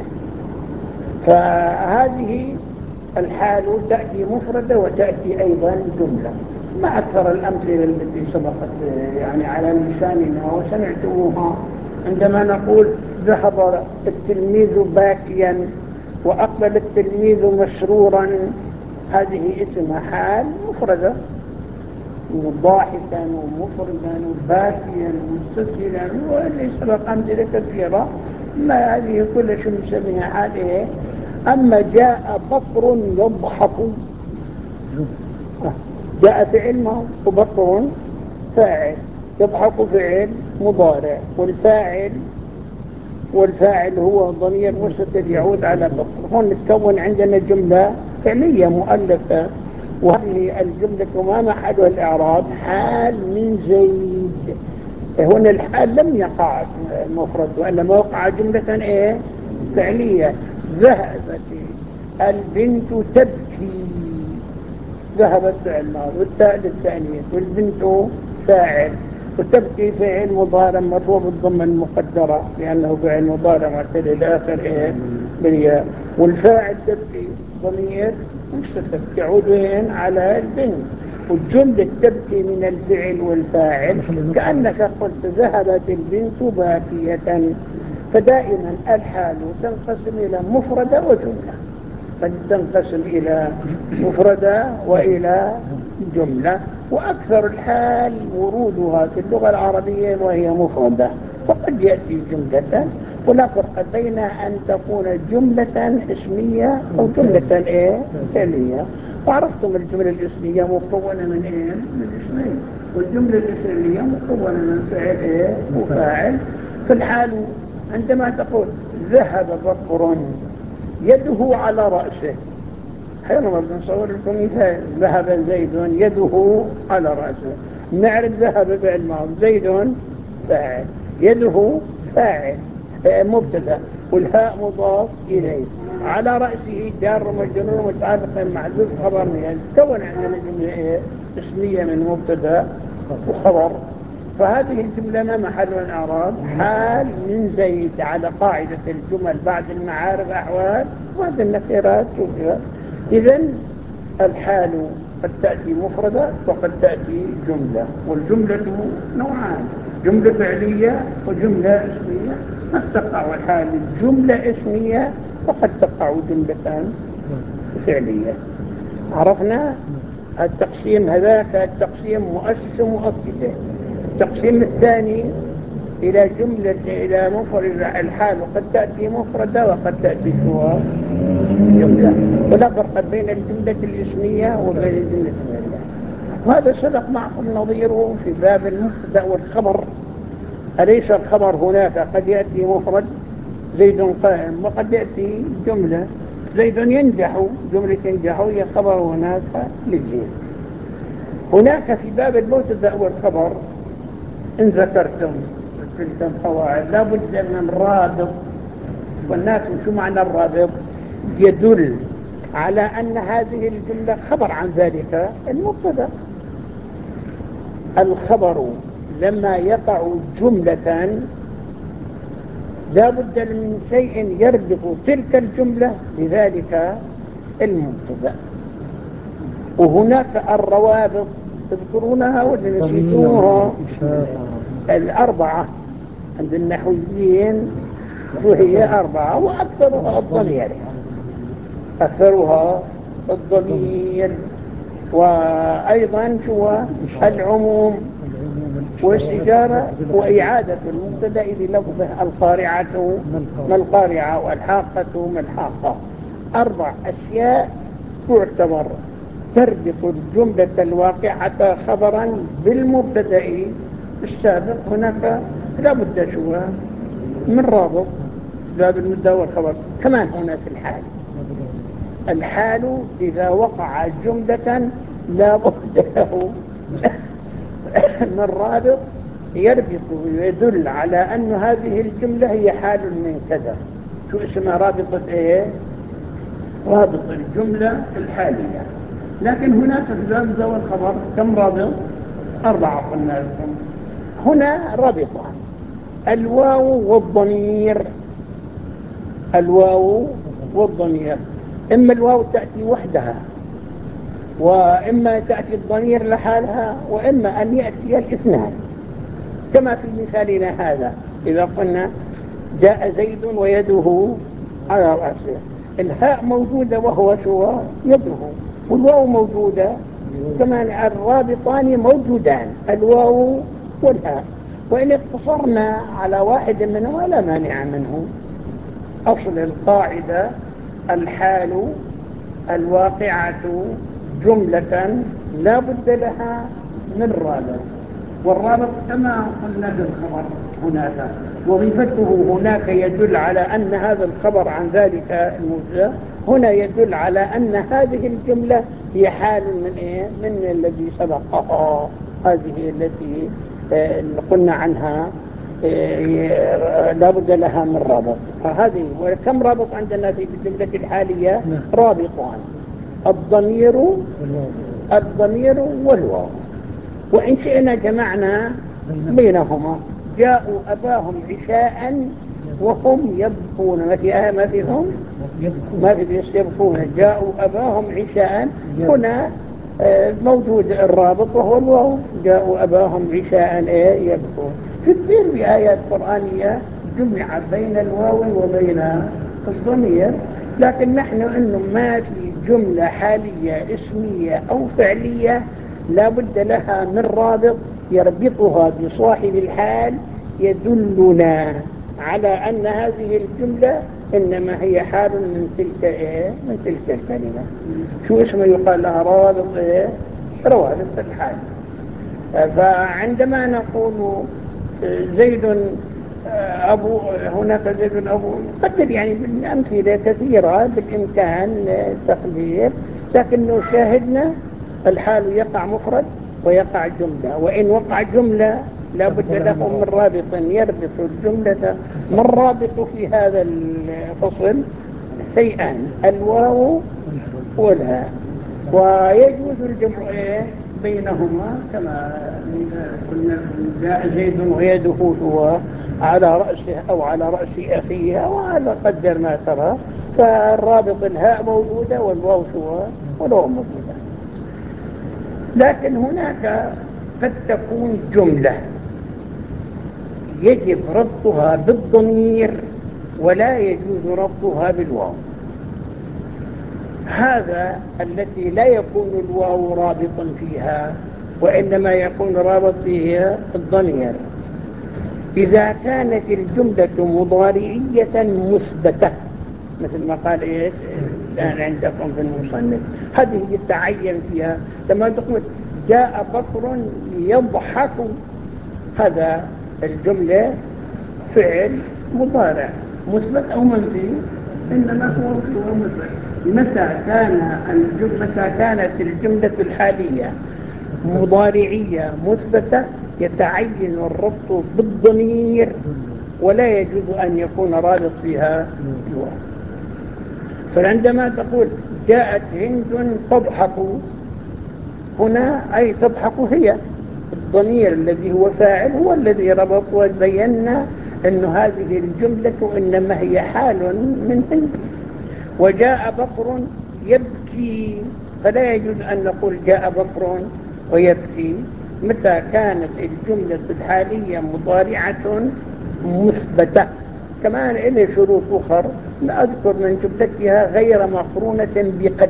فهذه الحال تأتي مفردة وتأتي أيضا جملة. ما أكثر الأمثلة التي سبقت يعني على لساننا وسمعتموها عندما نقول ذهب التلميذ باكيا وأقبل التلميذ مسرورا. هذه اسمها حال مفردة، ضاحكا ومفردا وباكيا ومستسهلا، واللي سبق أمثلة كثيرة. ما هذه كل شيء نسميها حال إيه. أما جاء بطر يضحك، جاء فعل وبطر فاعل، يضحك فعل مضارع، والفاعل والفاعل هو ضمير مستتر يعود على بطر. هون نتكون عندنا جملة فعلية مؤلفة، وهذه الجملة ما محلها الإعراب حال من زيد. هنا الحال لم يقع مفرد وإنما وقع جملة إيه فعلية. ذهبت البنت تبكي، ذهبت فعل ماضي والتاء للتأنيث والبنت فاعل. وتبقي فعل مضارع مرفوع بالضمة المقدرة لأنه فعل مضارع معتل إلى آخر إيه بالياء، والفاعل تبقي ضمير مستتر تعود وين على البنت، والجملة تبقي من الفعل والفاعل كأنك قلت ذهبت البنت باكية. فدائما الحال تنقسم إلى مفردة وجملة، قد تنقسم إلى مفردة وإلى جملة، وأكثر الحال ورودها في اللغة العربية وهي مفردة، وقد يأتي جملة، ولا فرق بين أن تكون جملة اسمية أو جملة إيه فعلية. وعرفتم الجملة الاسمية مكونة من إيه من اسمين، والجملة الاسمية مكونة من فعل إيه وفاعل. فالحال عندما تقول ذهب بكر يده على رأسه، حينما بنصور لكم مثال ذهب زيد يده على رأسه، نعرف ذهب فعل ماضي، زيد فاعل، يده فاعل مبتدا، والهاء مضاف إليه، على رأسه جار ومجرور متعلق محذوف خبر من تكون عندنا جملة اسمية من مبتدا وخبر. فهذه الجملة ما محل من أعراب حال من زيد على قاعدة الجمل بعد المعارف أحوال وبعد النكرات توفيات. إذن الحال قد تأتي مفردة وقد تأتي جملة، والجملة نوعان، جملة فعلية وجملة اسمية. قد تقع الحال جملة اسمية وقد تقع جملة فعلية. عرفنا التقسيم هذاك التقسيم مؤسس ومؤكد. التقسيم الثاني إلى جملة إلى مفرد الحال وقد تأتي مفردة وقد تأتي شوى جملة، ولا فرق بين الجملة الاسمية وبين الجملة الفعلية. وهذا سبق معكم نظيره في باب المبتدأ والخبر. أليس الخبر هناك قد يأتي مفرد زيد قائم، وقد يأتي جملة زيد ينجح، جملة ينجح هي خبر هناك للزيد. هناك في باب المبتدأ والخبر إن ذكرتم تلك القواعد لا بد من رابط، والناس شو معنى الرابط؟ يدل على أن هذه الجملة خبر عن ذلك المبتدأ. الخبر لما يقع جملة لا بد من شيء يربط تلك الجملة بذلك المبتدأ. وهناك الروابط تذكرونها ولا نسيتوها؟ الأربعة عند النحويين وهي أربعة، وأكثرها الضمير، أكثرها الضمير، وأيضا شو العموم والشجارة وإعادة المبتدأ بلفظه القارعة ما القارعة والحاقة ما الحاقة. أربع أشياء تعتبر تربط الجملة الواقعة خبرا بالمبتدأ السابق. هناك لا بد شو من رابط باب المبتدأ والخبر. كمان هناك الحال، الحال إذا وقع جملة لا بد له من رابط يربط ويدل على أن هذه الجملة هي حال من كذا. شو اسمها رابطة ايه؟ رابط الجملة الحالية. لكن هناك في باب المبتدأ والخبر كم رابط؟ أربعة قلنا لكم. هنا رابطان، الواو والضمير. الواو والضمير، إما الواو تأتي وحدها، وإما تأتي الضمير لحالها، وإما أن يأتي الاثنان، كما في مثالنا هذا إذا قلنا جاء زيد ويده على رأسه، الهاء موجودة وهو شو يده، والواو موجودة كمان، الرابطان موجودان الواو والهاء. وإن اقتصرنا على واحد منهما لا مانع منه. أصل القاعدة الحال الواقعة جملة لا بد لها من رابط، والرابط كما قلنا بالخبر هناك وظيفته هناك يدل على أن هذا الخبر عن ذلك المبتدأ، هنا يدل على أن هذه الجملة هي حال من إيه؟ من الذي سبقها، هذه التي قلنا عنها لا بد لها من رابط. هذه وكم رابط عندنا في الجملة الحالية؟ رابطان، الضمير الضمير والواو. وإن شئنا جمعنا بينهما. جاءوا أباهم عشاء وهم يبكون. ما في آية ما فيهم ما في يبكون. جاءوا أباهم عشاء. هنا موجود الرابط وهو الواو. جاءوا أباهم عشاء إيه يبكون. كثير بآيات قرآنية جمع بين الواو وبين الضمير، لكن نحن إنه ما في جملة حالية اسمية أو فعلية لا بد لها من رابط يربطها بصاحب الحال يدلنا على أن هذه الجملة إنما هي حال من تلك إيه من تلك الكلمة. شو اسمه يقال لها رابط إيه روابط الحال. فعندما نقول زيد أبو هناك زيد أبو قدر يعني بالأمثلة كثيرة بالإمكان تقدير، لكنه شاهدنا الحال يقع مفرد ويقع جملة، وإن وقع جملة لا بد له من رابط يربط الجملة. ما الرابط في هذا الفصل؟ شيئان: الواو والهاء. ويجوز الجمع بينهما كما قلنا جاء زيد ويده هو على رأسه أو على رأس أخيه أو على قدر ما ترى، فالرابط الهاء موجودة والواو سواء والواو موجودة. لكن هناك قد تكون جملة يجب ربطها بالضمير ولا يجوز ربطها بالواو. هذا التي لا يكون الواو رابطا فيها وإنما يكون رابط فيها الضمير. إذا كانت الجملة مضارعية مثبتة مثل ما قال إيه الآن عندكم في المصنف، هذه يتعين فيها لما تقول جاء بكر يضحك، هذا الجملة فعل مضارع مثبت أو منفي، إنما هو مثبت. متى كان الجملة متى كانت الجملة الحالية مضارعية مثبتة يتعين الربط بالضمير ولا يجوز أن يكون رابط فيها الواو. فعندما تقول جاءت هند تضحك، هنا أي تضحك هي، الضمير الذي هو فاعل هو الذي ربط، وبينا أن هذه الجملة إنما هي حال من هند. وجاء بكر يبكي، فلا يجوز أن نقول جاء بكر ويبكي متى كانت الجملة الحالية مضارعة مثبتة. كمان إلى شروط أخرى لا أذكر من جملتها غير مقرونة بقد.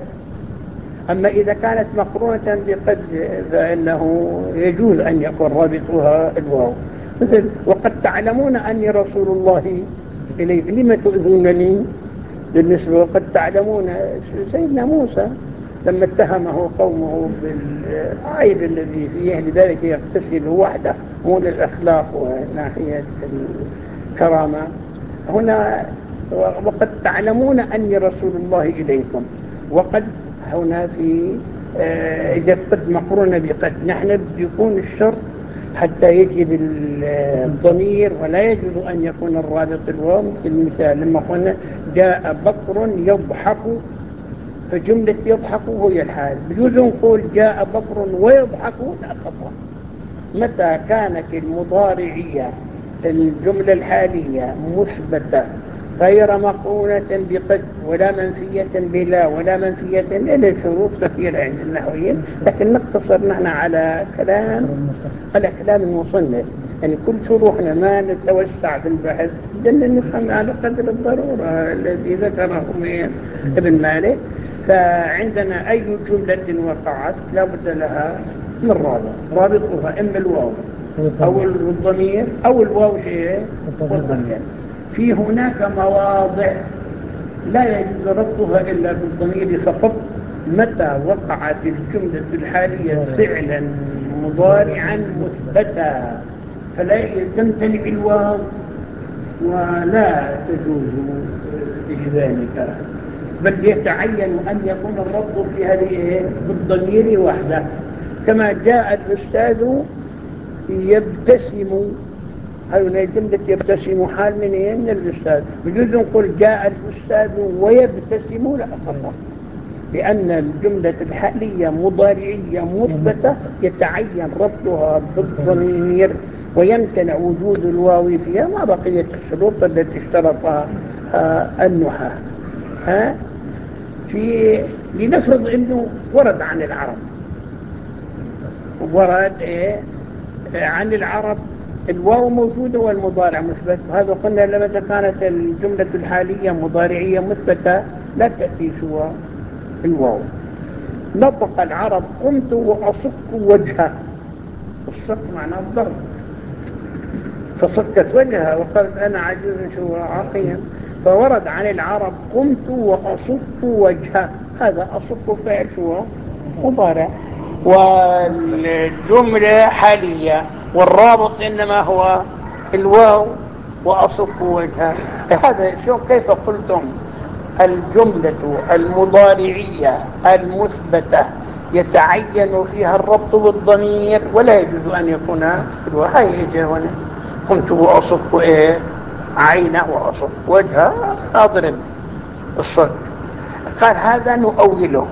أما إذا كانت مقرونة بقد فإنه يجوز أن يكون رابطها الواو، مثل وقد تعلمون أني رسول الله إليكم لما تؤذونني. بالنسبة وقد تعلمون سيدنا موسى لما اتهمه قومه بالعيب الذي فيه لذلك يغتسل وحده مو للأخلاق وناحية الكرامة. هنا وقد تعلمون أني رسول الله إليكم، وقد هنا في إذا قد مقرونة بقد نحن بيكون الشرط حتى يجب الضمير ولا يجوز أن يكون الرابط الواو. في المثال لما قلنا جاء بكر يضحك، فجملة يضحك هي الحال. بجوز نقول جاء بكر ويضحك لا خطأ. متى كانت المضارعية الجملة الحالية مثبتة غير مقرونة بقد ولا منفية بلا ولا منفية إلا شروط كثيرة عند النحويين، لكن نقتصر نحن على كلام على كلام المصنف. يعني كل شروحنا ما نتوسع في البحث لأن نفهم على قدر الضرورة الذي ذكره ابن مالك. فعندنا أي جملة وقعت لا بد لها من رابط، رابطها إما الواو أو الضمير أو الواو شيء والضمير. في هناك مواضع لا يجوز ربطها إلا بالضمير فقط. متى وقعت الجملة الحالية فعلا مضارعا مثبتا فلا تمتنع الواو ولا تجوز ذلك، بل يتعين أن يكون الربط في هذه بالضمير وحده. كما جاء الأستاذ يبتسم، هذه جملة يبتسم حال من ايه؟ من الأستاذ. بجوز نقول جاء الأستاذ ويبتسم لا خطأ، لأن الجملة الحالية مضارعية مثبتة يتعين ربطها بالضمير ويمتنع وجود الواو فيها ما بقية الشروط التي اشترطها آه النحاة. ها في لنفرض انه ورد عن العرب، ورد ايه عن العرب الواو موجودة والمضارع مثبت، وهذا قلنا لما كانت الجملة الحالية مضارعية مثبتة لا تأتي سوى الواو. نطق العرب قمت وأصك وجهه، الصك معناه الضرب، فصكت وجهها وقالت أنا عجوز شو عقيم، فورد عن العرب قمت وأصك وجهه، هذا أصك فعل شو مضارع، والجملة حالية والرابط إنما هو الواو وأصك وجهه. هذا شو كيف قلتم الجملة المضارعية المثبتة يتعين فيها الربط بالضمير ولا يجوز أن يكون الواو. هاي إجا هنا قمت وأصك إيه عينه وأصك وجهه أضرب الصد، قال هذا نؤوله،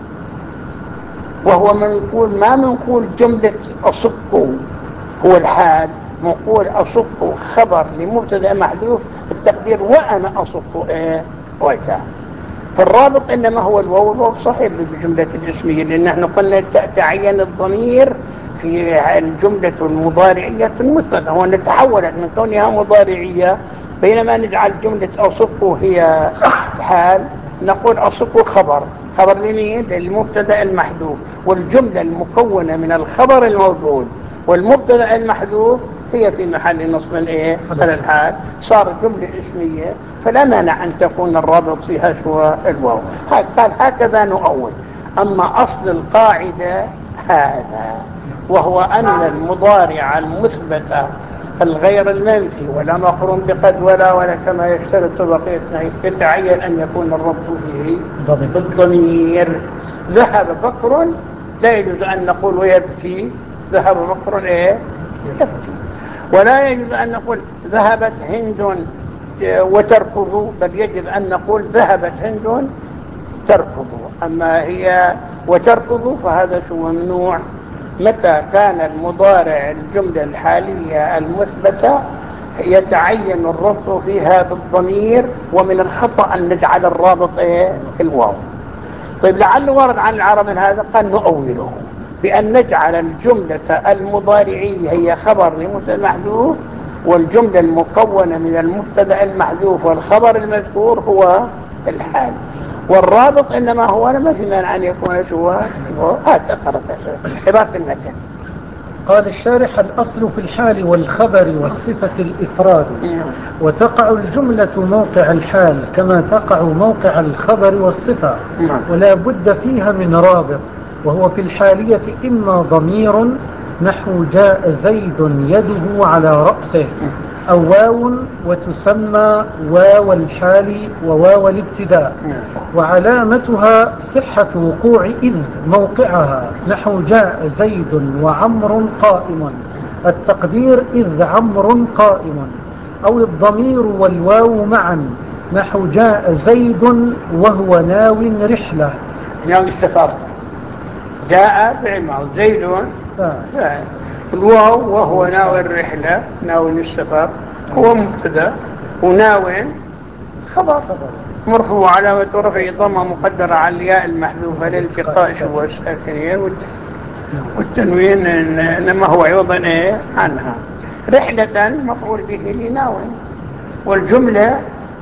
وهو منقول ما منقول جملة أصك هو الحال، منقول أصك خبر لمبتدأ محذوف التقدير وأنا أصك إيه وجهه. فالرابط إنما هو الواو، الواو صحيح بجملة الاسمية، لأن احنا قلنا تعين الضمير في الجملة المضارعية المثبتة، هو أن تحولت من كونها مضارعية، بينما نجعل جملة أصك هي حال نقول أصك خبر، خبر لمين؟ للمبتدأ المحذوف، والجملة المكونة من الخبر الموجود والمبتدأ المحذوف هي في محل نصب ايه على الحال، صار جملة اسمية فلا مانع ان تكون الرابط فيها شو الواو. قال هكذا نؤول. اما اصل القاعدة هذا، وهو ان المضارع المثبت الغير المنفي ولا مقرون بقد ولا ولا كما يشترط بقية يتعين ان يكون الربط فيه بالضمير. ذهب بكر لا يجوز ان نقول ويبكي ذهب بكر ايه يبكي، ولا يجب أن نقول ذهبت هند وتركض، بل يجب أن نقول ذهبت هند تركض. أما هي وتركض فهذا شو ممنوع. متى كان المضارع الجملة الحالية المثبتة يتعين الربط فيها بالضمير، ومن الخطأ أن نجعل الرابط إيه الواو. طيب لعله ورد عن العرب هذا، قال نؤوله بأن نجعل الجملة المضارعية هي خبر لمبتدأ محذوف، والجملة المكونة من المبتدأ المحذوف والخبر المذكور هو الحال، والرابط إنما هو ما في مانع أن يكون شو هات أقرأ عبارة المتن. قال الشارح الأصل في الحال والخبر والصفة الإفراد، وتقع الجملة موقع الحال كما تقع موقع الخبر والصفة، ولا بد فيها من رابط، وهو في الحالية إما ضمير نحو جاء زيد يده على رأسه، أو واو وتسمى واو الحال وواو الابتداء، وعلامتها صحة وقوع إذ موقعها نحو جاء زيد وعمر قائم، التقدير إذ عمر قائم، أو الضمير والواو معا نحو جاء زيد وهو ناو رحلة. ناو استفار جاء فعل معه زيد فاعل، الواو وهو ناو الرحلة ناو السفر هو مبتدا، وناو خبر مرفوع علامة رفعه ضمة مقدرة على الياء المحذوفة لالتقاء شبه الساكنين، والتنوين انما هو عوضا ايه عنها. رحلة مفعول به لناو، والجملة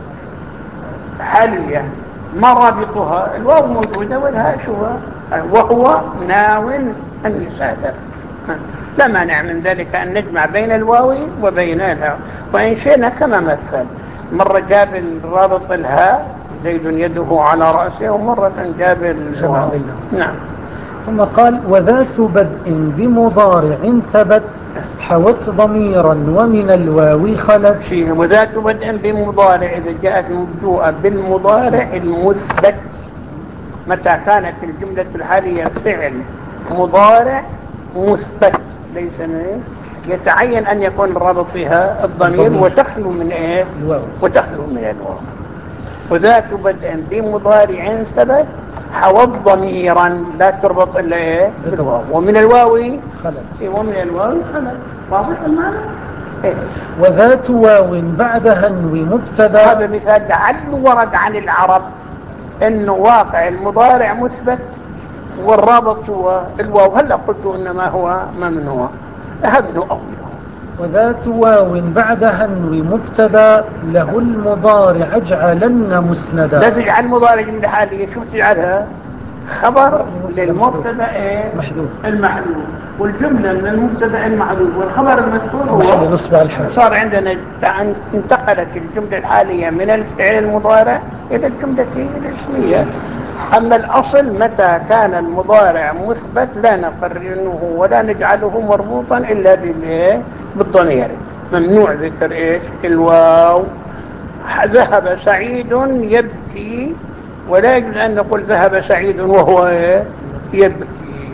حالية ما رابطها الواو موجودة والهاء شو وهو ناو أن يسافر. لا مانع من ذلك أن نجمع بين الواو وبين الهاء، وإن شئنا كما مثل مرة جاب الرابط الهاء زيد يده على رأسه، ومرة جاب الواو. نعم. ثم قال وذات بدء بمضارع ثبت حوت ضميرا ومن الواو خلت شيء. وذات بدء بمضارع إذا جاءت مبدوءة بالمضارع المثبت، متى كانت الجملة الحالية فعل مضارع مثبت ليس من يتعين أن يكون الرابط فيها الضمير وتخلو من إيه وتخلو من الواو. وذات بدء بمضارع ثبت حوت ضميرا لا تربط إلا إيه بالواو، ومن الواو خلت، ومن الواو خلت. واضح المعنى؟ إيه؟ وذات واو بعد هنو مبتدا. هذا مثال لعل ورد عن العرب انه واقع المضارع مثبت والرابط هو الواو، هلا قلت انما هو ممنوع. هذا أوله. وذات واو بعد هنو مبتدا له المضارع اجعلن مسندا. لا تجعل المضارع جملة حالية، شو تجعلها؟ خبر للمبتدا ايه محذوف المحذوف، والجمله من المبتدا المحذوف والخبر المذكور هو نصب على الحال. صار عندنا انتقلت الجمله الحاليه من الفعل المضارع الى الجمله الاسميه. اما الاصل متى كان المضارع مثبت لا نقرنه ولا نجعله مربوطا الا بالضمير. ممنوع ذكر ايش؟ الواو. ذهب سعيد يبكي، ولا يجوز أن نقول ذهب سعيد وهو يبكي.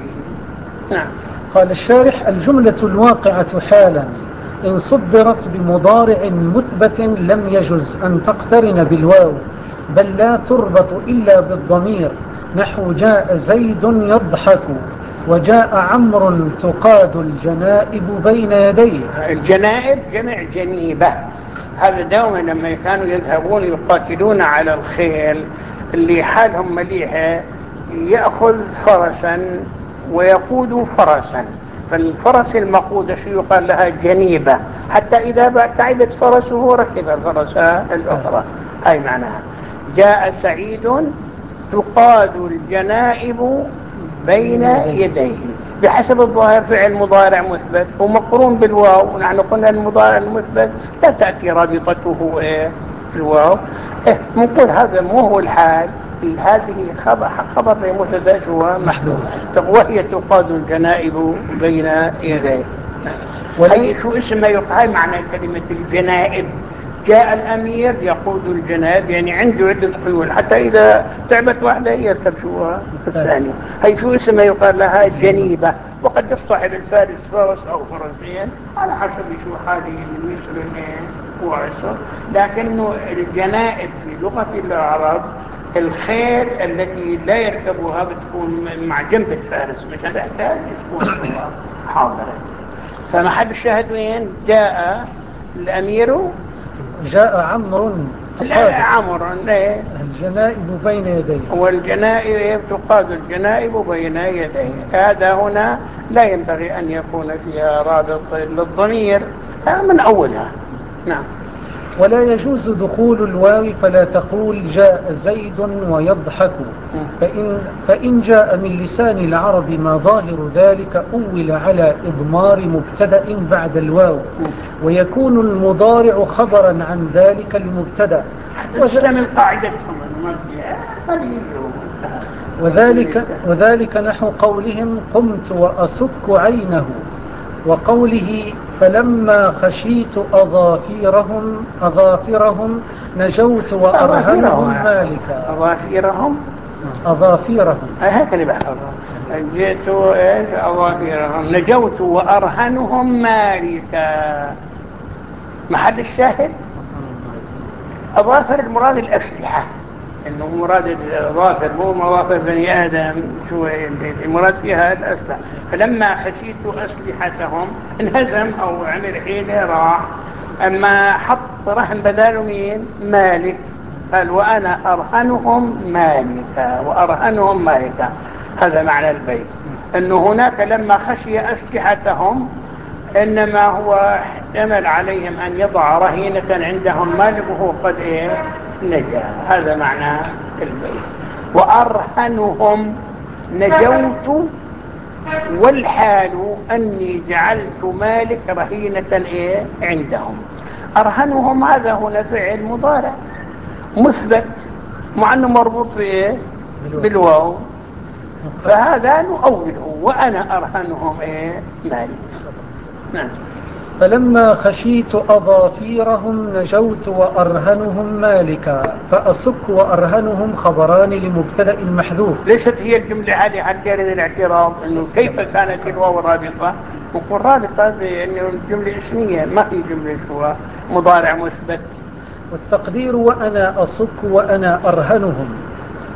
نعم. قال الشارح: الجملة الواقعة حالا إن صدرت بمضارع مثبت لم يجز أن تقترن بالواو، بل لا تربط إلا بالضمير، نحو جاء زيد يضحك، وجاء عمرو تقاد الجنائب بين يديه. الجنائب جمع جنيبة. هذا دوما لما كانوا يذهبون يقاتلون على الخيل اللي حالهم مليحة يأخذ فرسا ويقود فرسا، فالفرس المقودة شو يقال لها جنيبة، حتى إذا تعبت فرسه ركب الفرس الأخرى. هاي معناها جاء سعيد تقاد الجنائب بين يديه. بحسب الظاهر فعل مضارع مثبت ومقرون بالواو، ونحن قلنا المضارع المثبت لا تأتي رابطته إيه في الواو. إيه نقول هذا مو هو الحال، هذه خبر خبر لمبتدا هو محذوف. وهي تقاد الجنائب بين يديه. هي شو اسمها؟ هاي معنى كلمة الجنائب. جاء الأمير يقود الجنائب، يعني عنده عدة خيول حتى إذا تعبت واحدة يركب شو الثاني. هي شو اسمها؟ يقال لها جنيبة. وقد يصطحب الفارس فرس أو فرسين على حسب شو حاله من يسر وعسر، لكنه الجنائب في لغة العرب الخيل التي لا يركبها بتكون مع جنب الفارس، مش تحتاج تكون حاضرة. فمحل الشاهد وين؟ جاء الأمير، جاء عمرو لا عمرو ليه الجنائب بين يديه، والجنائب تقاد الجنائب بين يديه. هذا هنا لا ينبغي أن يكون فيها رابط للضمير من أولها. نعم. ولا يجوز دخول الواو، فلا تقول جاء زيد ويضحك، فإن, فإن جاء من لسان العرب ما ظاهر ذلك أول على إضمار مبتدأ بعد الواو، ويكون المضارع خبرا عن ذلك المبتدأ. وذلك قاعدتهم وذلك, وذلك نحو قولهم قمت وأصك عينه، وقوله فلما خشيت أظافيرهم أظافرهم نجوت وأرهنهم مالكا. أظافيرهم أظافيرهم هكذا بحفظها. جئت إيش أظافيرهم نجوت وأرهنهم مالكا. محل الشاهد أظافر المراد الأسلحة، إنه مراد الأظافر مو مظافر بني آدم، شو المراد فيها الأسلحة. فلما خشيت أسلحتهم انهزم أو عمل حيلة راح، أما حط رهن بداله مين؟ مالك. قال وأنا أرهنهم مالكا، وأرهنهم مالكا. هذا معنى البيت، أنه هناك لما خشي أسلحتهم إنما هو احتمل عليهم أن يضع رهينة عندهم مالك وهو قد إيه نجا. هذا معنى البيت. وأرهنهم نجوت والحال أني جعلت مالك رهينة إيه عندهم. أرهنهم هذا هنا فعل مضارع مثبت مع أنه مربوط بإيه بالواو، فهذا نؤوله وأنا أرهنهم إيه مالك. نعم. فلما خشيت أظافيرهم نجوت وأرهنهم مالكا، فأصك وأرهنهم خبران لمبتدأ محذوف. ليست هي الجملة هذه عن جانب الاعتراض أنه كيف كانت الواو رابطة؟ نقول رابطة بأنه الجملة اسمية ما هي جملة هو مضارع مثبت. والتقدير وأنا أصك وأنا أرهنهم.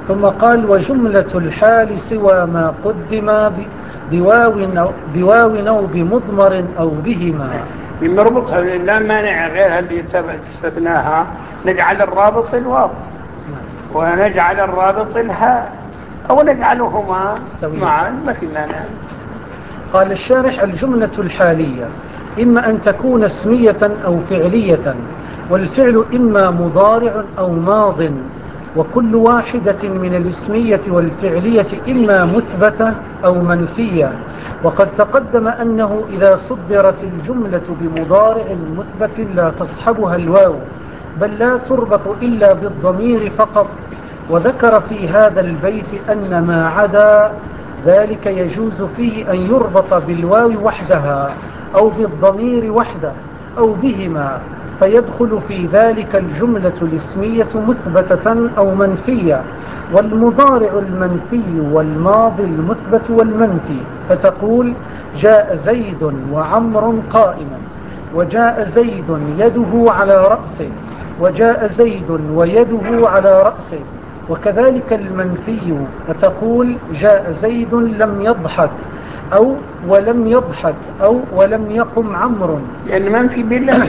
ثم قال وجملة الحال سوى ما قدم بواو بواو أو بمضمر أو بهما. بمربطها لا مانع غيرها اللي استثناها، نجعل الرابط الواو ونجعل الرابط الهاء أو نجعلهما معا، ما في مانع. قال الشارح الجملة الحالية إما أن تكون اسمية أو فعلية، والفعل إما مضارع أو ماض، وكل واحدة من الاسمية والفعلية إما مثبتة أو منفية. وقد تقدم أنه إذا صدرت الجملة بمضارع مثبت لا تصحبها الواو، بل لا تربط إلا بالضمير فقط. وذكر في هذا البيت أن ما عدا ذلك يجوز فيه أن يربط بالواو وحدها أو بالضمير وحده أو بهما، فيدخل في ذلك الجملة الاسمية مثبتة أو منفية، والمضارع المنفي والماضي المثبت والمنفي. فتقول جاء زيد وعمر قائما، وجاء زيد يده على رأسه، وجاء زيد ويده على رأسه. وكذلك المنفي، فتقول جاء زيد لم يضحك، أو ولم يضحك، أو ولم يقم عمرو، يعني منفي بالله.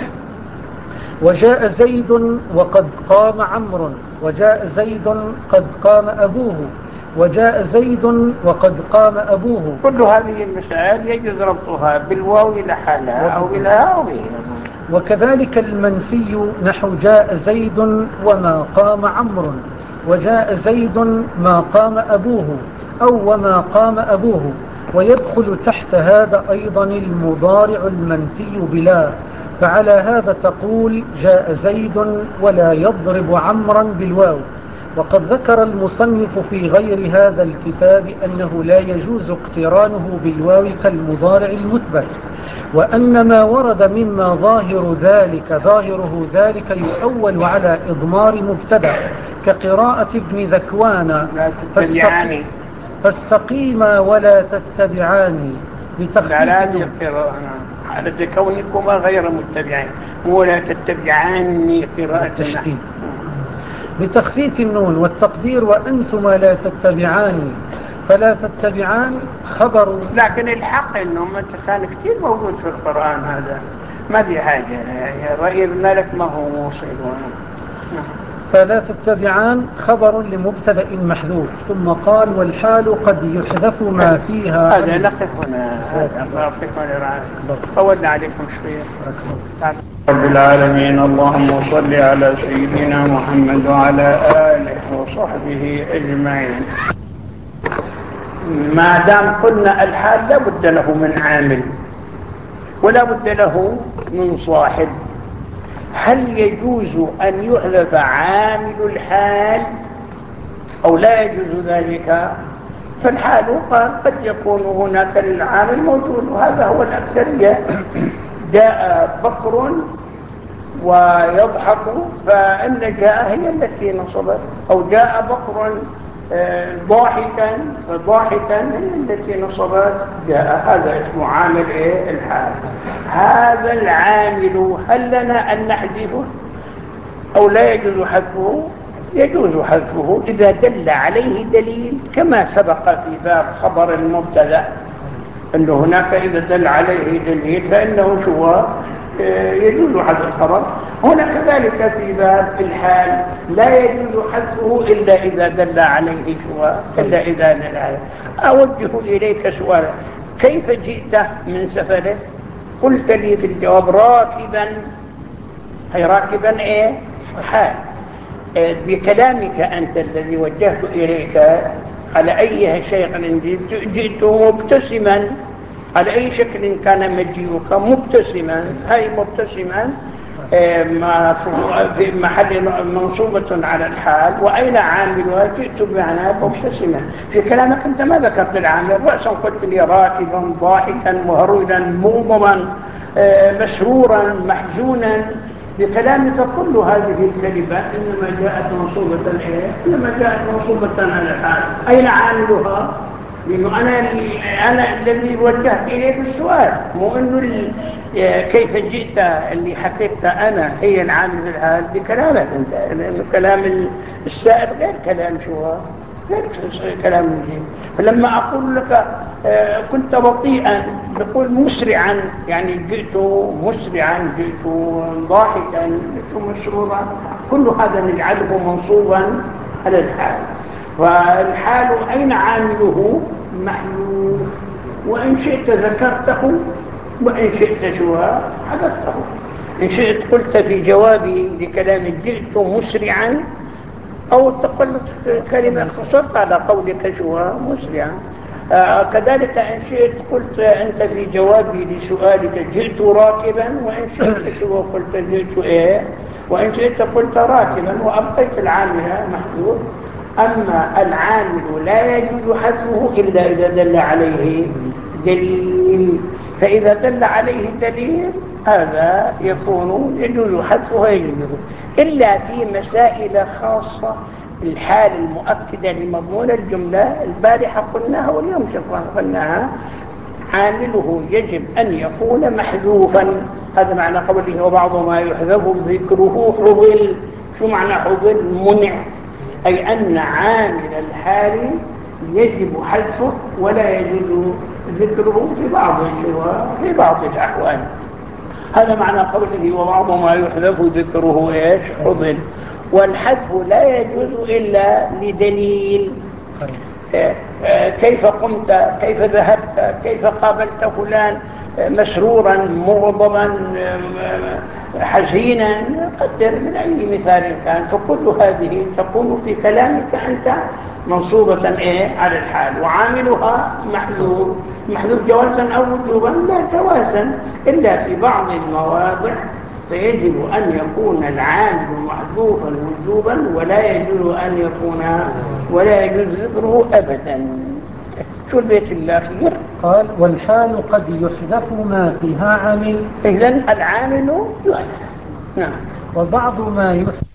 وجاء زيد وقد قام عمرو، وجاء زيد قد قام أبوه، وجاء زيد وقد قام أبوه. كل هذه المسائل يجوز ربطها بالواو لحالها أو بالهاء أو بهما. وكذلك المنفي نحو جاء زيد وما قام عمرو، وجاء زيد ما قام أبوه، أو وما قام أبوه. ويدخل تحت هذا أيضا المضارع المنفي بلا، فعلى هذا تقول جاء زيد ولا يضرب عمرا بالواو. وقد ذكر المصنف في غير هذا الكتاب أنه لا يجوز اقترانه بالواو كالمضارع المثبت، وأن ما ورد مما ظاهر ذلك ظاهره ذلك يؤول على إضمار مبتدأ كقراءة ابن ذكوان فاستقيما فاستقيما ولا تتبعاني بتخفيف حالة كونكما غير متبعين، ولا تتبعاني قراءة التشديد بتخفيف النون والتقدير وأنتما لا تتبعاني. فلا تتبعان خبر، لكن الحق انه كان كثير موجود في القرآن هذا، ما في حاجة يعني رأي الملك ما هو موصل. فلا تتبعان خبر لمبتدأ محذوف. ثم قال والحال قد يحذف ما فيها. هذا نقف هنا، نقف هنا طولنا عليكم شوية. رب العالمين، اللهم صل على سيدنا محمد وعلى آله وصحبه أجمعين. ما دام قلنا الحال لا بد له من عامل ولا بد له من صاحب، هل يجوز أن يحذف عامل الحال أو لا يجوز ذلك؟ فالحال قال قد يكون هناك العامل موجود، وهذا هو الأكثرية. جاء بكر ويضحك، فإن جاء هي التي نصبت، أو جاء بكر ضاحكا فضاحكا هي التي نصبت جاء، هذا اسمه عامل إيه؟ الحال. هذا العامل هل لنا أن نحذفه أو لا يجوز حذفه؟ يجوز حذفه إذا دل عليه دليل، كما سبق في باب خبر المبتدأ أنه هناك إذا دل عليه دليل فإنه شو يجوز حذف الخبر. هنا كذلك في باب الحال لا يجوز حذفه إلا إذا دل عليه شو إلا إذا دل عليه. أوجه إليك سؤالا: كيف جئت من سفرك؟ قلت لي في الجواب راكبا، هي راكبا إيه؟ حال. بكلامك أنت الذي وجهت إليك على أي شيء جئت مبتسما، على أي شكل كان مجيئك مبتسما، هاي مبتسما في محل منصوبة على الحال، وأين عاملها؟ جئت بمعنى مبتسما. في كلامك أنت ما ذكرت العامل، رأسا قلت لي راكبا ضاحكا مهرولا مغضبا مسرورا محزونا. بكلامك كل هذه الكلمات إنما جاءت منصوبة إيه؟ إنما جاءت منصوبة على الحال. أين عاملها؟ لأنه أنا أنا الذي وجهت إليك السؤال، مو إنه كيف جئت اللي حكيت أنا هي العامل في الحال. بكلامك أنت، لأن كلام السائل غير كلام شو كلام جيد. فلما أقول لك كنت بطيئا بقول مسرعا، يعني جئت مسرعا، جئت ضاحكا، جئت مسرورا، كل هذا نجعله منصوبا على الحال. والحال أين عامله؟ محذوف، وإن شئت ذكرته وإن شئت شو حدثته. إن شئت قلت في جوابي لكلام جئت مسرعا، أو تقلت كلمة اختصرت على قولك شو مسرعا. آه كذلك إن شئت قلت أنت في جوابي لسؤالك جئت راكبا، وإن شئت شو قلت جئت إيه، وإن شئت قلت راكبا وأبقيت العامل محذوف. أما العامل لا يجوز حذفه إلا إذا دل عليه دليل، فإذا دل عليه دليل هذا يكون يجوز حذفه يجوز، إلا في مسائل خاصة. الحال المؤكدة لمضمون الجملة البارحة قلناها واليوم قلناها، عامله يجب أن يكون محذوفا. هذا معنى قوله وبعض ما يحذف ذكره حضل. شو معنى حضل؟ منع، أي أن عامل الحال يجب حذفه ولا يجوز ذكره في بعض في بعض الأحوال. هذا معنى قوله وبعض ما يحذف ذكره ايش؟ حضل. والحذف لا يجوز إلا لدليل. كيف قمت، كيف ذهبت، كيف قابلت فلان، مسرورا مغضبا حزينا، قدر من أي مثال كان، فكل هذه تكون في كلامك أنت منصوبة إيه؟ على الحال، وعاملها محذوف. محذوف جوازا أو وجوبا؟ لا جوازا، إلا في بعض المواضع فيجب أن يكون العامل محذوفا وجوبا، ولا يجوز أن يكون ولا يجوز ذكره أبدا. شو البيت الأخير؟ قال والحال قد يحذف ما فيها عامل. إذن العامل يحذف. نعم. وبعض ما يحذف